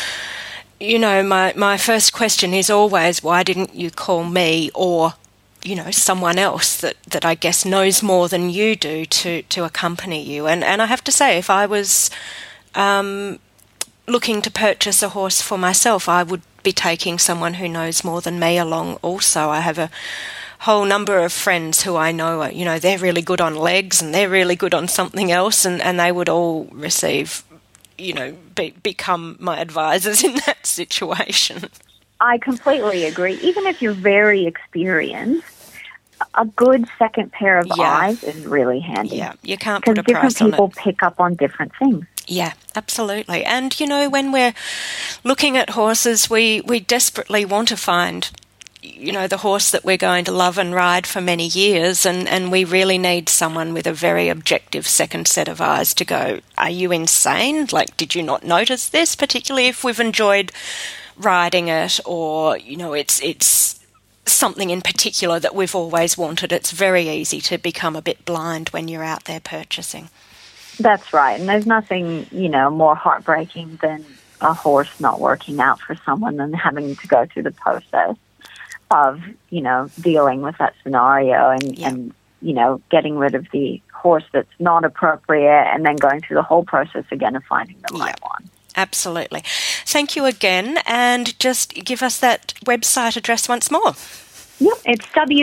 my first question is always, why didn't you call me or someone else that I guess knows more than you do to accompany you. And I have to say, if I was looking to purchase a horse for myself, I would be taking someone who knows more than me along also. I have a whole number of friends who I know, they're really good on legs and they're really good on something else, and they would all receive, become my advisors in that situation. I completely agree. Even if you're very experienced, a good second pair of eyes is really handy. Yeah, you can't put a price on it. Because different people pick up on different things. Yeah, absolutely. And, when we're looking at horses, we desperately want to find, the horse that we're going to love and ride for many years, and we really need someone with a very objective second set of eyes to go, are you insane? Like, did you not notice this? Particularly if we've enjoyed riding it, or it's something in particular that we've always wanted. It's very easy to become a bit blind when you're out there purchasing. That's right, and there's nothing more heartbreaking than a horse not working out for someone and having to go through the process. of, dealing with that scenario and getting rid of the horse that's not appropriate and then going through the whole process again of finding the right one. Absolutely. Thank you again, and just give us that website address once more. Yep, it's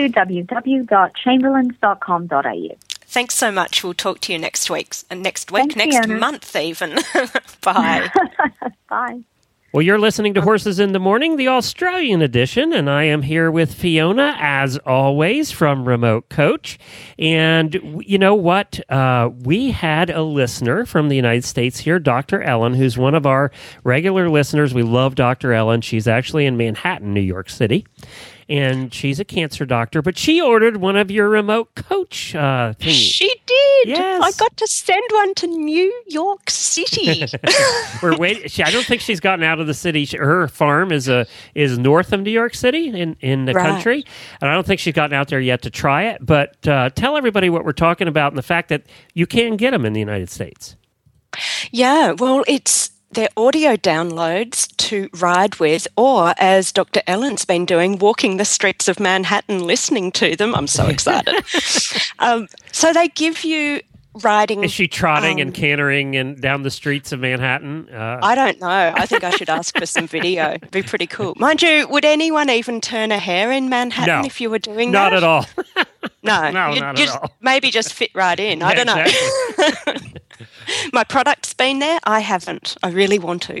www.chamberlains.com.au. Thanks so much. We'll talk to you next week, Thanks, next Fiona. month even. Bye. Bye. Well, you're listening to Horses in the Morning, the Australian edition, and I am here with Fiona, as always, from Remote Coach. And you know what? We had a listener from the United States here, Dr. Ellen, who's one of our regular listeners. We love Dr. Ellen. She's actually in Manhattan, New York City. And she's a cancer doctor, but she ordered one of your Remote Coach thingies. She did. Yes. I got to send one to New York City. We're waiting. I don't think she's gotten out of the city. Her farm is north of New York City in the country, and I don't think she's gotten out there yet to try it. But tell everybody what we're talking about and the fact that you can get them in the United States. Yeah, well, they're audio downloads to ride with, or as Dr. Ellen's been doing, walking the streets of Manhattan listening to them. I'm so excited. So they give you riding. Is she trotting and cantering and down the streets of Manhattan? I don't know. I think I should ask for some video. It'd be pretty cool. Mind you, would anyone even turn a hair in Manhattan if you were doing that? Not at all. No, not at all. Maybe just fit right in. I don't know. Exactly. My product's been there. I haven't. I really want to.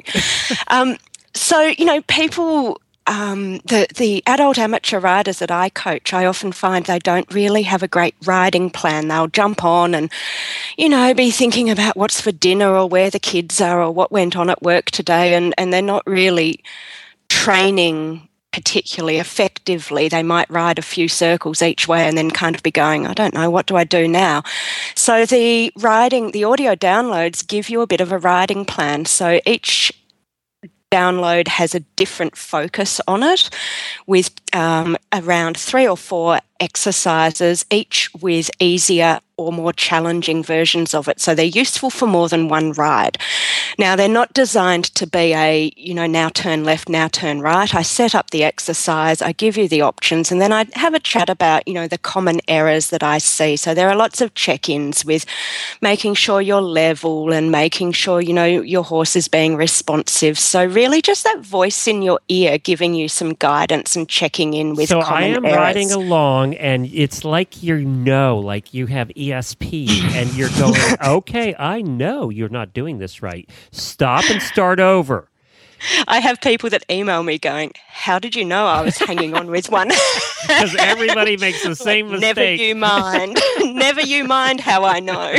So, people, the adult amateur riders that I coach, I often find they don't really have a great riding plan. They'll jump on and, be thinking about what's for dinner or where the kids are or what went on at work today, and they're not really training particularly effectively. They might ride a few circles each way and then kind of be going, I don't know, what do I do now? So the audio downloads give you a bit of a riding plan. So each download has a different focus on it with around 3 or 4 exercises, each with easier or more challenging versions of it. So they're useful for more than one ride. Now, they're not designed to be a, now turn left, now turn right. I set up the exercise, I give you the options, and then I have a chat about, the common errors that I see. So there are lots of check-ins with making sure you're level and making sure, your horse is being responsive. So really just that voice in your ear giving you some guidance and checking in with common errors. So I am riding along, and it's like like you have ESP, and you're going, okay, I know you're not doing this right. Stop and start over. I have people that email me going, how did you know I was hanging on with one? Because everybody makes the same mistake. Never you mind. Never you mind how I know.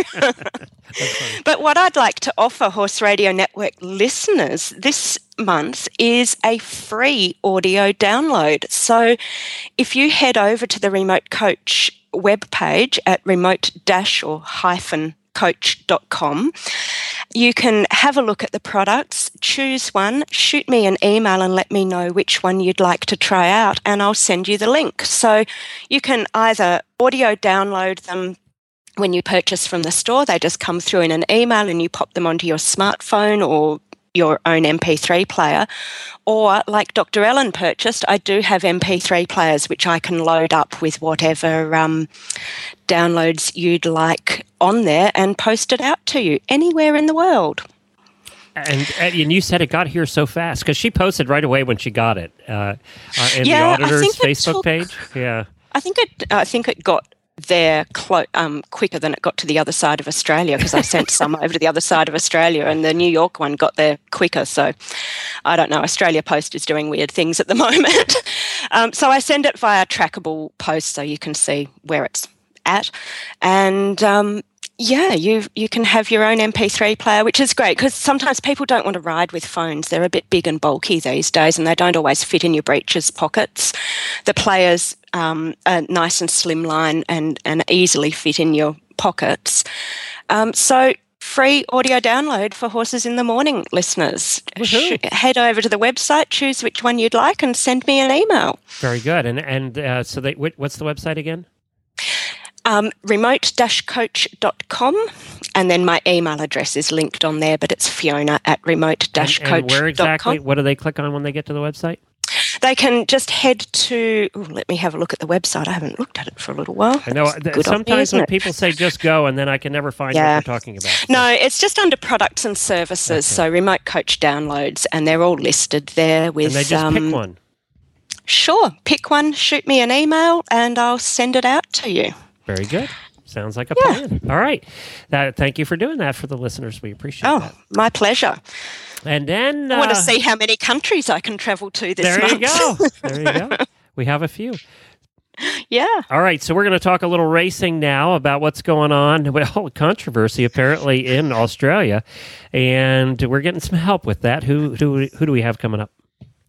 But what I'd like to offer Horse Radio Network listeners this month is a free audio download. So if you head over to the Remote Coach webpage at remote-coach.com, you can have a look at the products, choose one, shoot me an email and let me know which one you'd like to try out, and I'll send you the link. So you can either audio download them when you purchase from the store. They just come through in an email and you pop them onto your smartphone or your own MP3 player. Or like Dr. Ellen purchased, I do have MP3 players which I can load up with whatever downloads you'd like on there and post it out to you anywhere in the world. And you said it got here so fast because she posted right away when she got it in the auditor's Facebook page. Yeah, I think it got there quicker than it got to the other side of Australia, because I sent some over to the other side of Australia, and the New York one got there quicker. So I don't know. Australia Post is doing weird things at the moment. So I send it via trackable post so you can see where it's at. And you can have your own MP3 player, which is great because sometimes people don't want to ride with phones. They're a bit big and bulky these days and they don't always fit in your breeches pockets. The players are nice and slimline and easily fit in your pockets. So free audio download for Horses in the Morning listeners. Head over to the website, choose which one you'd like and send me an email. Very good. So what's the website again? remote-coach.com, and then my email address is linked on there, but it's Fiona at remote-coach.com. And where exactly, what do they click on when they get to the website? They can just head to, let me have a look at the website. I haven't looked at it for a little while. I know sometimes when people say just go, and then I can never find what they're talking about. So. No, it's just under products and services, so remote coach downloads, and they're all listed there with... And they just pick one. Sure, pick one, shoot me an email, and I'll send it out to you. Very good. Sounds like a plan. All right. Thank you for doing that for the listeners. We appreciate that. Oh, my pleasure. And then... I want to see how many countries I can travel to this month. There you go. We have a few. Yeah. All right. So we're going to talk a little racing now about what's going on. Well, controversy apparently in Australia. And we're getting some help with that. Who do we have coming up?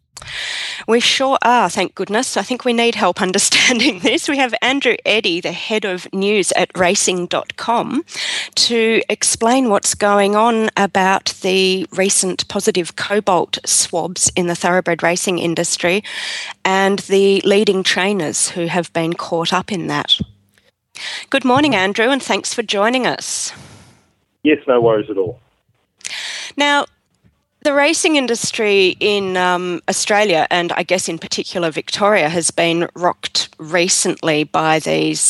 We sure are, thank goodness. I think we need help understanding this. We have Andrew Eddy, the head of news at racing.com, to explain what's going on about the recent positive cobalt swabs in the thoroughbred racing industry and the leading trainers who have been caught up in that. Good morning, Andrew, and thanks for joining us. Yes, no worries at all. Now, the racing industry in Australia, and I guess in particular Victoria, has been rocked recently by these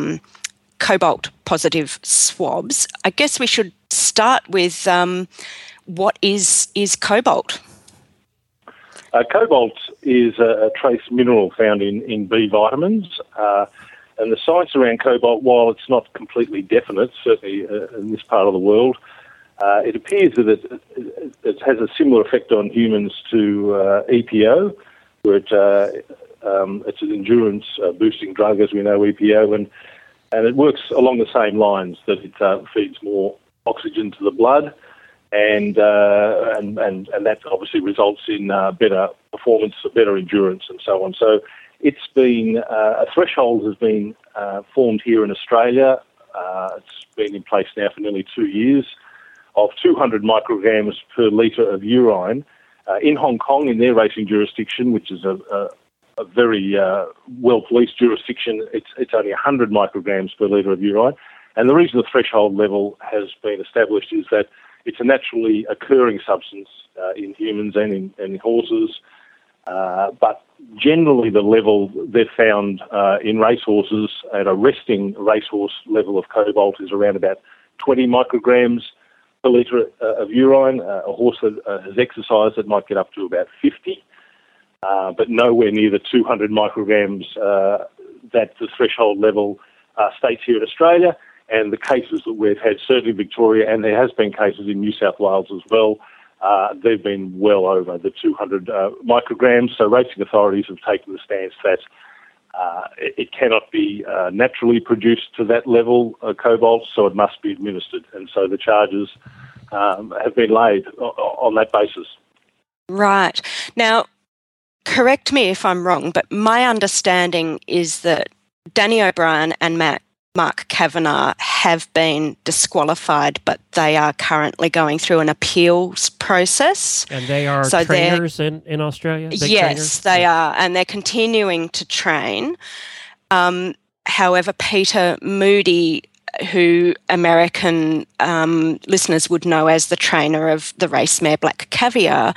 cobalt positive swabs. I guess we should start with what is cobalt? Cobalt is a trace mineral found in B vitamins, and the science around cobalt, while it's not completely definite, certainly in this part of the world, it appears that it has a similar effect on humans to EPO, where it's an endurance boosting drug, as we know, EPO, and it works along the same lines, that it feeds more oxygen to the blood, and that obviously results in better performance, better endurance, and so on. So it's been a threshold has been formed here in Australia. It's been in place now for nearly 2 years, of 200 micrograms per litre of urine. In Hong Kong, in their racing jurisdiction, which is a very well-policed jurisdiction, it's only 100 micrograms per litre of urine. And the reason the threshold level has been established is that it's a naturally occurring substance in humans and in horses. But generally the level they've found in racehorses at a resting racehorse level of cobalt is around about 20 micrograms per litre of urine. A horse that has exercised, it might get up to about 50, but nowhere near the 200 micrograms that the threshold level states here in Australia. And the cases that we've had, certainly Victoria, and there has been cases in New South Wales as well, they've been well over the 200 micrograms. So racing authorities have taken the stance that it cannot be naturally produced to that level of cobalt, so it must be administered. And so the charges have been laid on that basis. Right. Now, correct me if I'm wrong, but my understanding is that Danny O'Brien and Mark Kavanagh have been disqualified, but they are currently going through an appeals process. And they are trainers in Australia? Yes, trainers? They are, and they're continuing to train. However, Peter Moody, who American listeners would know as the trainer of the race mare Black Caviar,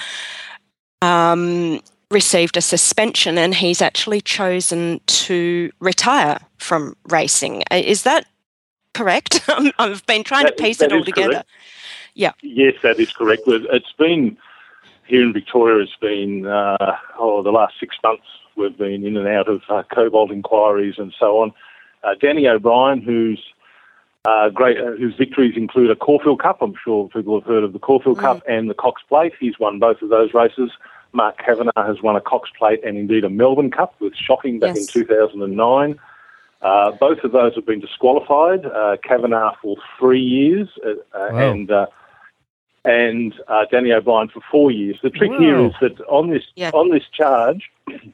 received a suspension, and he's actually chosen to retire from racing. Is that correct? I've been trying to piece it all together. Correct. Yeah. Yes, that is correct. It's been, here in Victoria, it's been, the last 6 months, we've been in and out of cobalt inquiries and so on. Danny O'Brien, whose victories include a Caulfield Cup, I'm sure people have heard of the Caulfield Cup, and the Cox Plate. He's won both of those races. Mark Kavanagh has won a Cox Plate and indeed a Melbourne Cup with Shocking back in 2009. Both of those have been disqualified. Kavanagh for 3 years and Danny O'Brien for 4 years. The trick here is that on this charge,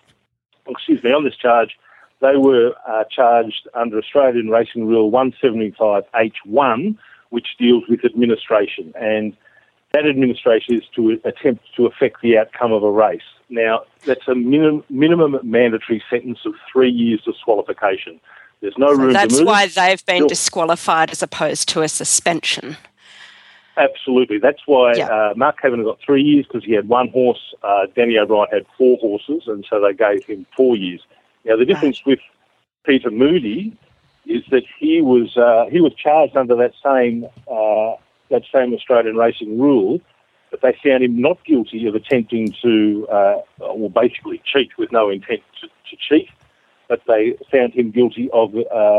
they were charged under Australian Racing Rule 175H1, which deals with administration, and that administration is to attempt to affect the outcome of a race. Now, that's a minimum mandatory sentence of 3 years disqualification. There's no room to move. That's why they've been disqualified as opposed to a suspension. Absolutely. That's why Mark Kavanagh got 3 years, because he had one horse. Danny O'Brien had 4 horses, and so they gave him 4 years. Now, the difference with Peter Moody is that he was charged under that same Australian racing rule, but they found him not guilty of attempting to, basically cheat with no intent to cheat, but they found him guilty of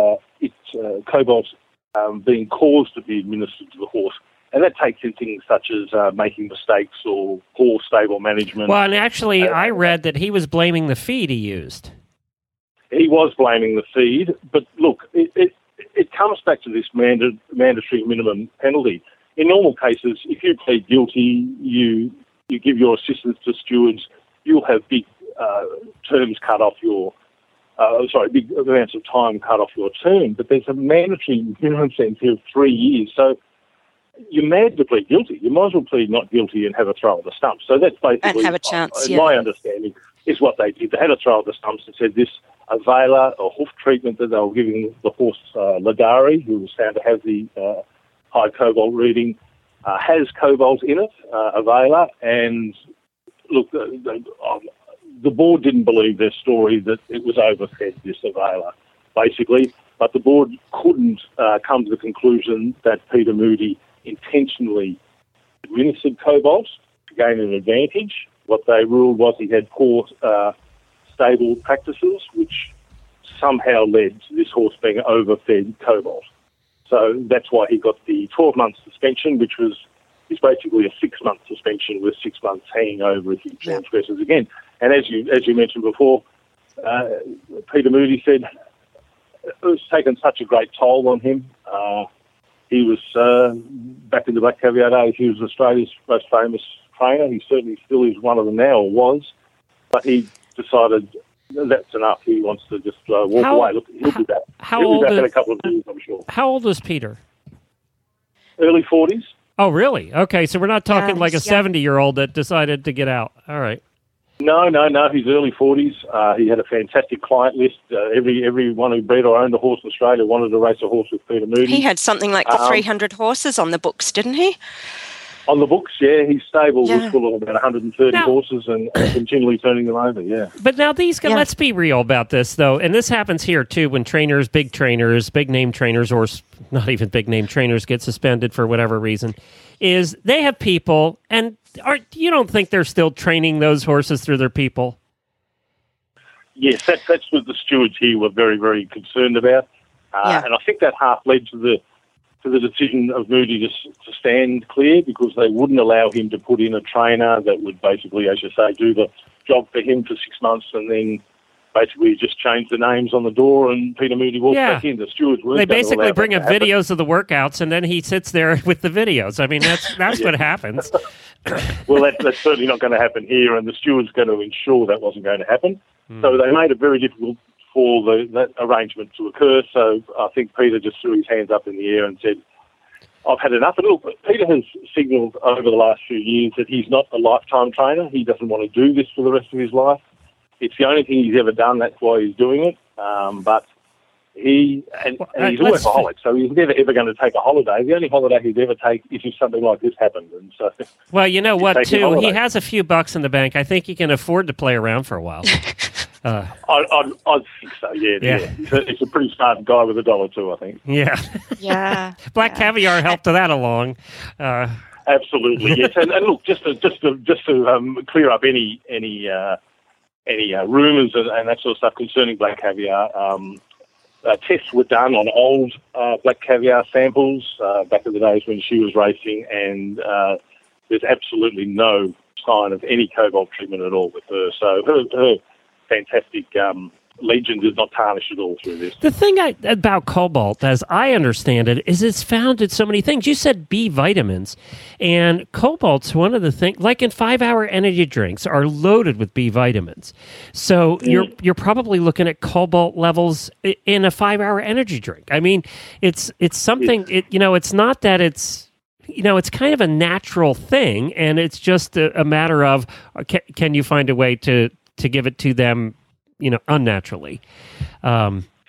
cobalt being caused to be administered to the horse. And that takes in things such as making mistakes or poor stable management. Well, and actually, I read that he was blaming the feed he used. He was blaming the feed, but look, it comes back to this mandatory minimum penalty. In normal cases, if you plead guilty, you give your assistance to stewards, you'll have big terms cut off your, big amounts of time cut off your term, but there's a mandatory minimum sentence here of 3 years. So you're mad to plead guilty. You might as well plead not guilty and have a throw at the stumps. So that's basically, and have a chance, my understanding, is what they did. They had a throw at the stumps and said this Avela, or hoof treatment that they were giving the horse Ladari, who was found to have the high cobalt reading, has cobalt in it, Avela, and look, the board didn't believe their story that it was overfed, this Avela, basically, but the board couldn't come to the conclusion that Peter Moody intentionally administered cobalt to gain an advantage. What they ruled was he had poor stable practices, which somehow led to this horse being overfed cobalt. So that's why he got the 12-month suspension, which is basically a 6-month suspension with 6 months hanging over if he transgresses again. And as you mentioned before, Peter Moody said it was taken such a great toll on him. He was, back in the Black Caviar days, he was Australia's most famous trainer. He certainly still is one of them now, or was. But he decided that's enough. He wants to just walk away. Look, he'll be back. He'll be back in a couple of years, I'm sure. How old is Peter? Early 40s. Oh, really? Okay, so we're not talking like a 70-year-old that decided to get out. All right. No. He's early 40s. He had a fantastic client list. Everyone who bred or owned a horse in Australia wanted to race a horse with Peter Moody. He had something like 300 horses on the books, didn't he? On the books, yeah. His stable was full of about 130 horses and continually turning them over, yeah. But now these guys, let's be real about this, though. And this happens here, too, when big-name trainers, or not even big-name trainers get suspended for whatever reason, is they have people, and you don't think they're still training those horses through their people? Yes, that's what the stewards here were very, very concerned about. And I think that half led to the decision of Moody to stand clear, because they wouldn't allow him to put in a trainer that would basically, as you say, do the job for him for 6 months and then basically just change the names on the door and Peter Moody walks back in. The stewards weren't. They basically bring up videos of the workouts and then he sits there with the videos. I mean, that's what happens. Well, that's certainly not going to happen here, and the stewards going to ensure that wasn't going to happen. So they made it very difficult for that arrangement to occur. So I think Peter just threw his hands up in the air and said, I've had enough. And look, Peter has signalled over the last few years that he's not a lifetime trainer. He doesn't want to do this for the rest of his life. It's the only thing he's ever done. That's why he's doing it. But he's a workaholic, so he's never ever going to take a holiday. The only holiday he'd ever take is if something like this happened. And so, well, you know what, too? He has a few bucks in the bank. I think he can afford to play around for a while. I'd think so, yeah. It's a pretty smart guy with $1 I think. Yeah. Black Caviar helped that along. Absolutely, yes. And look, just to clear up any rumours and that sort of stuff concerning Black Caviar, tests were done on old Black Caviar samples back in the days when she was racing, and there's absolutely no sign of any cobalt treatment at all with her. So her fantastic legend is not tarnished at all through this. The thing about cobalt, as I understand it, is it's found in so many things. You said B vitamins, and cobalt's one of the things, like in 5-hour energy drinks, are loaded with B vitamins. So you're probably looking at cobalt levels in a 5-hour energy drink. I mean, it's something. It's not that it's. It's kind of a natural thing, and it's just a matter of can you find a way to give it to them, unnaturally.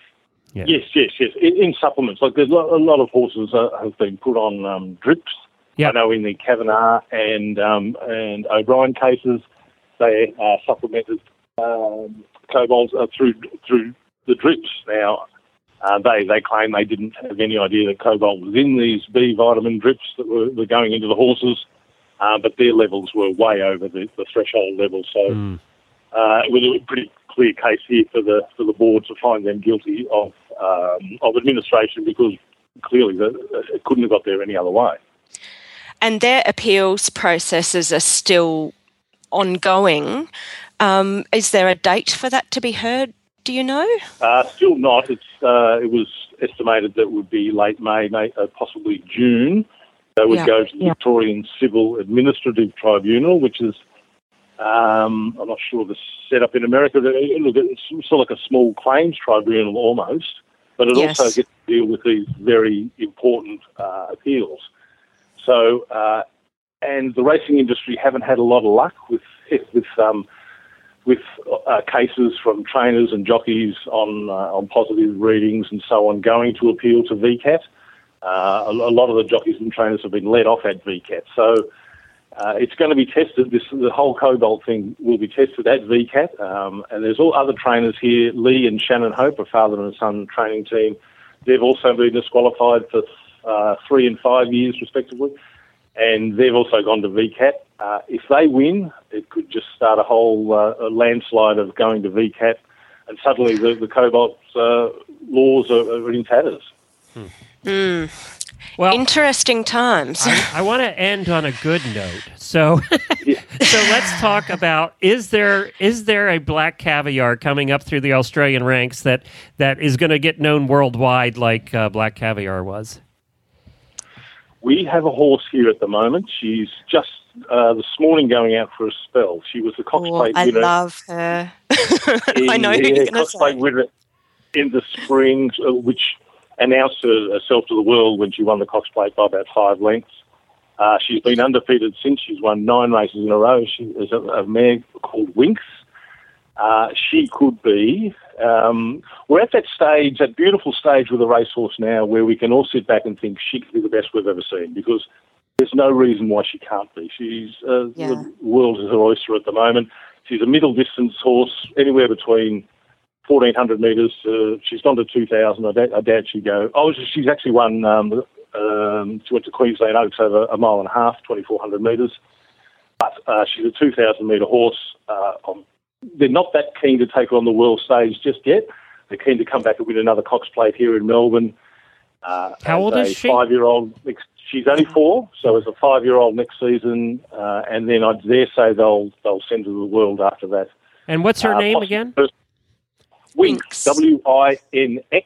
Yes. In supplements, like there's a lot of horses have been put on drips I know in the Kavanagh and O'Brien cases, they supplemented cobalt through the drips. Now, they claim they didn't have any idea that cobalt was in these B vitamin drips that were going into the horses, but their levels were way over the threshold level. So it was a pretty clear case here for the board to find them guilty of administration, because clearly it couldn't have got there any other way. And their appeals processes are still ongoing. Is there a date for that to be heard? Do you know? Still not. It was estimated that it would be late May, possibly June. They would go to the Victorian Civil Administrative Tribunal, which is, I'm not sure the setup in America. It's sort of like a small claims tribunal almost, but it also gets to deal with these very important appeals. So, and the racing industry haven't had a lot of luck with cases from trainers and jockeys on positive readings and so on going to appeal to VCAT. A lot of the jockeys and trainers have been let off at VCAT. So it's going to be tested. The whole cobalt thing will be tested at VCAT. And there's all other trainers here. Lee and Shannon Hope, a father and son training team. They've also been disqualified for 3 and 5 years, respectively. And they've also gone to VCAT. If they win, it could just start a whole a landslide of going to VCAT, and suddenly the cobalt laws are in tatters. Well, interesting times. I want to end on a good note. So, so let's talk about: is there a black caviar coming up through the Australian ranks that is going to get known worldwide like black caviar was? We have a horse here at the moment. She's just this morning going out for a spell. She was the Cox Plate winner. I love her. I know who you're going to Cox Plate winner in the spring, which announced herself to the world when she won the Cox Plate by about 5 lengths. She's been undefeated since. She's won 9 races in a row. She is a mare called Winx. She could be. We're at that stage, that beautiful stage with a racehorse now, where we can all sit back and think she could be the best we've ever seen, because there's no reason why she can't be. She's the world is her oyster at the moment. She's a middle distance horse, anywhere between 1,400 metres. She's gone to 2,000. I doubt she'd go. She's actually won. She went to Queensland Oaks over a mile and a half, 2,400 metres. But she's a 2,000 metre horse. They're not that keen to take her on the world stage just yet. They're keen to come back and win another Cox Plate here in Melbourne. How old is she? 5-year-old. She's only 4, so as a 5-year-old next season, and then I dare say they'll send her to the world after that. And what's her name again? Winx. W-I-N-X.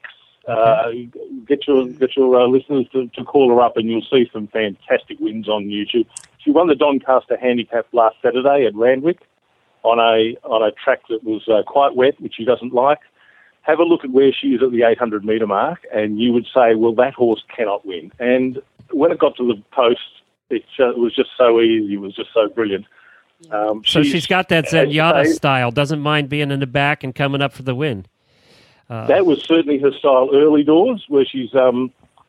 Get your listeners to call her up, and you'll see some fantastic wins on YouTube. She won the Doncaster Handicap last Saturday at Randwick on a track that was quite wet, which she doesn't like. Have a look at where she is at the 800-metre mark, and you would say, well, that horse cannot win. And when it got to the post, it was just so easy. It was just so brilliant. So she's got that Zenyatta style, doesn't mind being in the back and coming up for the win. That was certainly her style early doors, where she's, but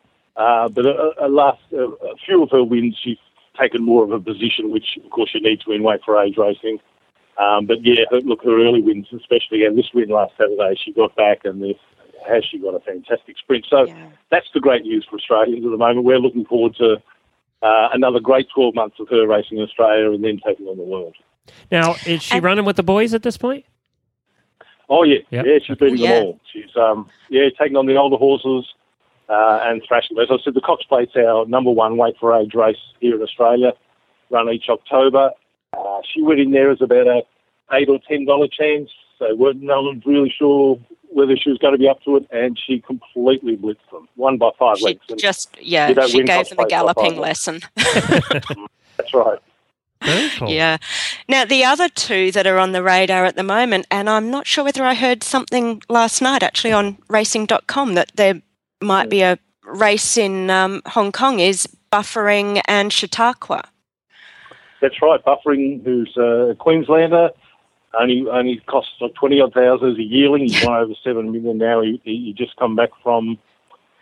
a few of her wins, she's taken more of a position, which, of course, you need to in weight for age racing. But yeah, look, her early wins, especially, and this win last Saturday, she got back, and she got a fantastic sprint. So that's the great news for Australians at the moment. We're looking forward to another great 12 months of her racing in Australia and then taking on the world. Now, is she running with the boys at this point? Oh, yeah. Yep. Yeah, she's beating them all. She's, taking on the older horses and thrashing them. As I said, the Cox Plate's our number 1 weight for age race here in Australia, run each October. She went in there as about a $8 or $10 chance, so no one's really sure whether she was going to be up to it, and she completely blitzed them. Won by 5 lengths. She gave them a galloping lesson. That's right. Very cool. Yeah. Now, the other 2 that are on the radar at the moment, and I'm not sure whether I heard something last night actually on racing.com that there might be a race in Hong Kong, is Buffering and Chautauqua. That's right. Buffering, who's a Queenslander, only costs 20,000 as a yearling. He's won over $7 million now. He just come back from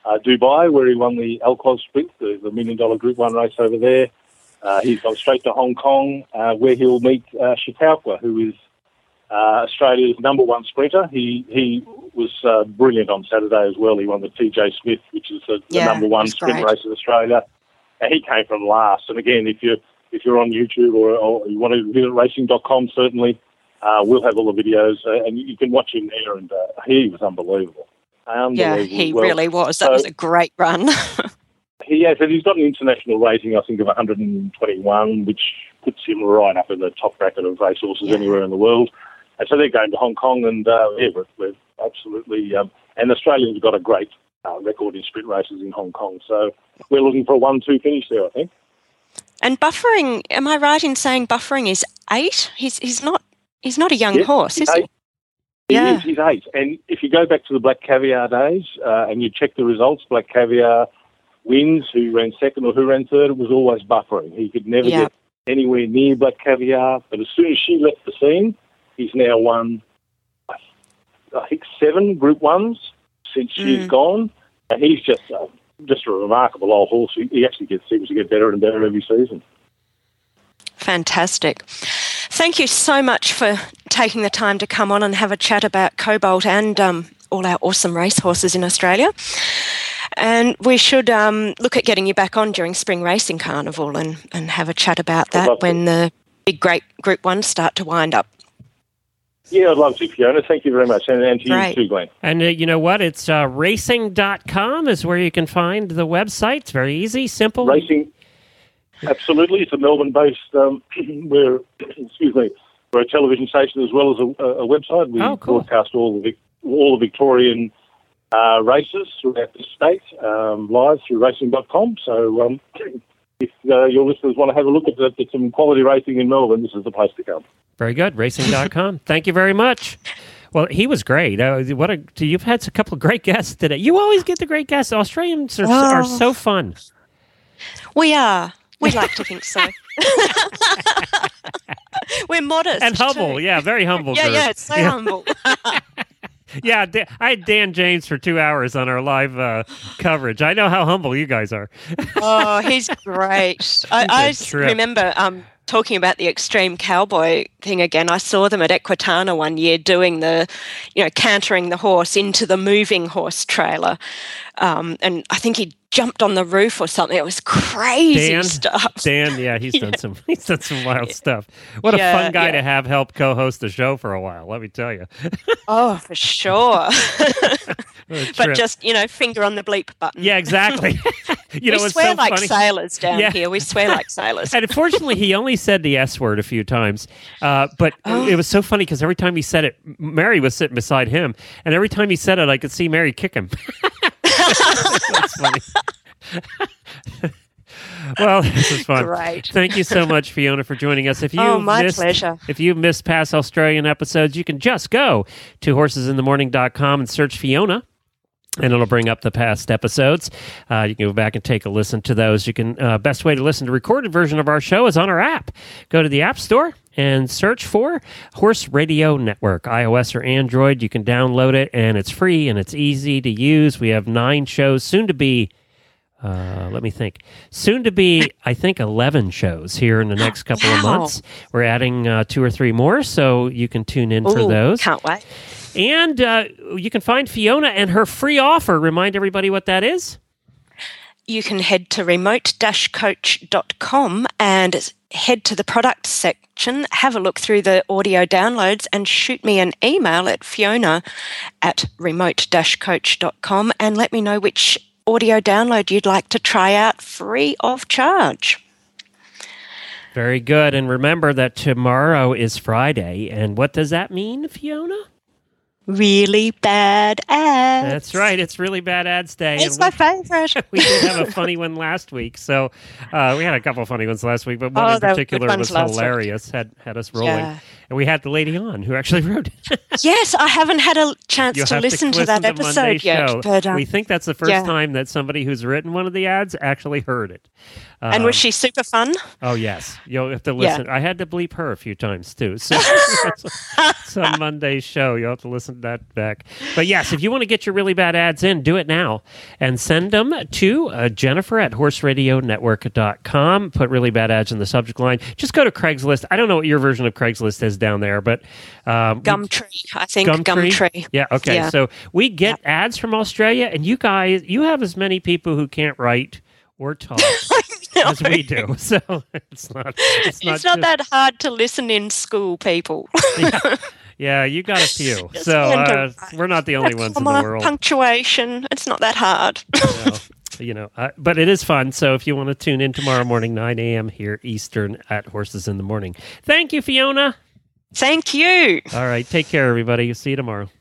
Dubai, where he won the Al-Quoz Sprint, the $1 million Group 1 race over there. He's gone straight to Hong Kong, where he'll meet Chautauqua, who is Australia's number one sprinter. He was brilliant on Saturday as well. He won the TJ Smith, which is the number one sprint race in Australia. And he came from last. And again, if you're on YouTube or you want to visit racing.com, certainly we'll have all the videos and you can watch him there. And he was unbelievable. Yeah, he really was. That was a great run. He has, and he's got an international rating, I think, of 121, which puts him right up in the top bracket of racehorses anywhere in the world. And so they're going to Hong Kong, and we're absolutely... and Australians have got a great record in sprint races in Hong Kong, so we're looking for a 1-2 finish there, I think. And Buffering, am I right in saying Buffering is 8? He's not a young horse, is he? He's 8. And if you go back to the Black Caviar days and you check the results, Black Caviar wins, who ran second or who ran third, it was always Buffering. He could never get anywhere near Black Caviar, but as soon as she left the scene, he's now won, I think, 7 Group 1s since she's gone, and he's just a remarkable old horse. He actually seems to get better and better every season. Fantastic. Thank you so much for taking the time to come on and have a chat about Cobalt and all our awesome racehorses in Australia. And we should look at getting you back on during Spring Racing Carnival and have a chat about that when the big, great Group 1s start to wind up. Yeah, I'd love to, Fiona. Thank you very much. And to you too, Glenn. And you know what? It's racing.com is where you can find the website. It's very easy, simple. Racing, absolutely. It's a Melbourne-based, we're a television station as well as a website. We broadcast all the Victorian races throughout the state live through racing.com. So if your listeners want to have a look at some quality racing in Melbourne, this is the place to come. Very good. Racing.com. Thank you very much. Well, he was great. You've had a couple of great guests today. You always get the great guests. Australians are so fun. We are. We like to think so. We're modest and humble. Too. Yeah, very humble. It's so humble. Yeah, I had Dan James for 2 hours on our live coverage. I know how humble you guys are. Oh, he's great. I remember talking about the Extreme Cowboy thing again. I saw them at Equitana one year doing cantering the horse into the moving horse trailer. And I think he jumped on the roof or something. It was crazy stuff. Dan, he's done some wild stuff. What a fun guy to have help co-host the show for a while, let me tell you. Oh, for sure. But just, finger on the bleep button. Yeah, exactly. We swear like sailors down here. We swear like sailors. And unfortunately, he only said the S word a few times. But it was so funny because every time he said it, Mary was sitting beside him. And every time he said it, I could see Mary kick him. That's funny. Well, this is fun. Great. Thank you so much, Fiona, for joining us. My pleasure. If you missed past Australian episodes, you can just go to horsesinthemorning.com and search Fiona, and it'll bring up the past episodes. You can go back and take a listen to those. You can best way to listen to the recorded version of our show is on our app. Go to the App Store and search for Horse Radio Network, iOS or Android. You can download it, and it's free, and it's easy to use. We have 9 shows, soon to be, I think, 11 shows here in the next couple of months. We're adding 2 or 3 more, so you can tune in for those. Can't wait. And you can find Fiona and her free offer. Remind everybody what that is. You can head to remote-coach.com and head to the product section, have a look through the audio downloads, and shoot me an email at fiona@remote-coach.com and let me know which audio download you'd like to try out free of charge. Very good. And remember that tomorrow is Friday. And what does that mean, Fiona? Really bad ads. That's right. It's Really Bad Ads Day. It's my favorite. We did have a funny one last week. So we had a couple of funny ones last week, but one in particular was hilarious. Had us rolling. Yeah. And we had the lady on who actually wrote it. Yes, I haven't had a chance to listen to that episode yet. But, we think that's the first time that somebody who's written one of the ads actually heard it. And was she super fun? Oh, yes. You'll have to listen. I had to bleep her a few times, too. So it's on Monday's show. You'll have to listen that back. But yes, if you want to get your really bad ads in, do it now. And send them to Jennifer at horseradionetwork.com. Put really bad ads in the subject line. Just go to Craigslist. I don't know what your version of Craigslist is down there, but... Gumtree, I think. Gumtree. Yeah, okay. Yeah. So we get ads from Australia, and you guys, you have as many people who can't write or talk as we do. So it's not that hard to listen in school, people. Yeah, you got a few. So we're not the only ones in the world. Punctuation, it's not that hard. But it is fun. So if you want to tune in tomorrow morning, 9 a.m. here Eastern at Horses in the Morning. Thank you, Fiona. Thank you. All right. Take care, everybody. See you tomorrow.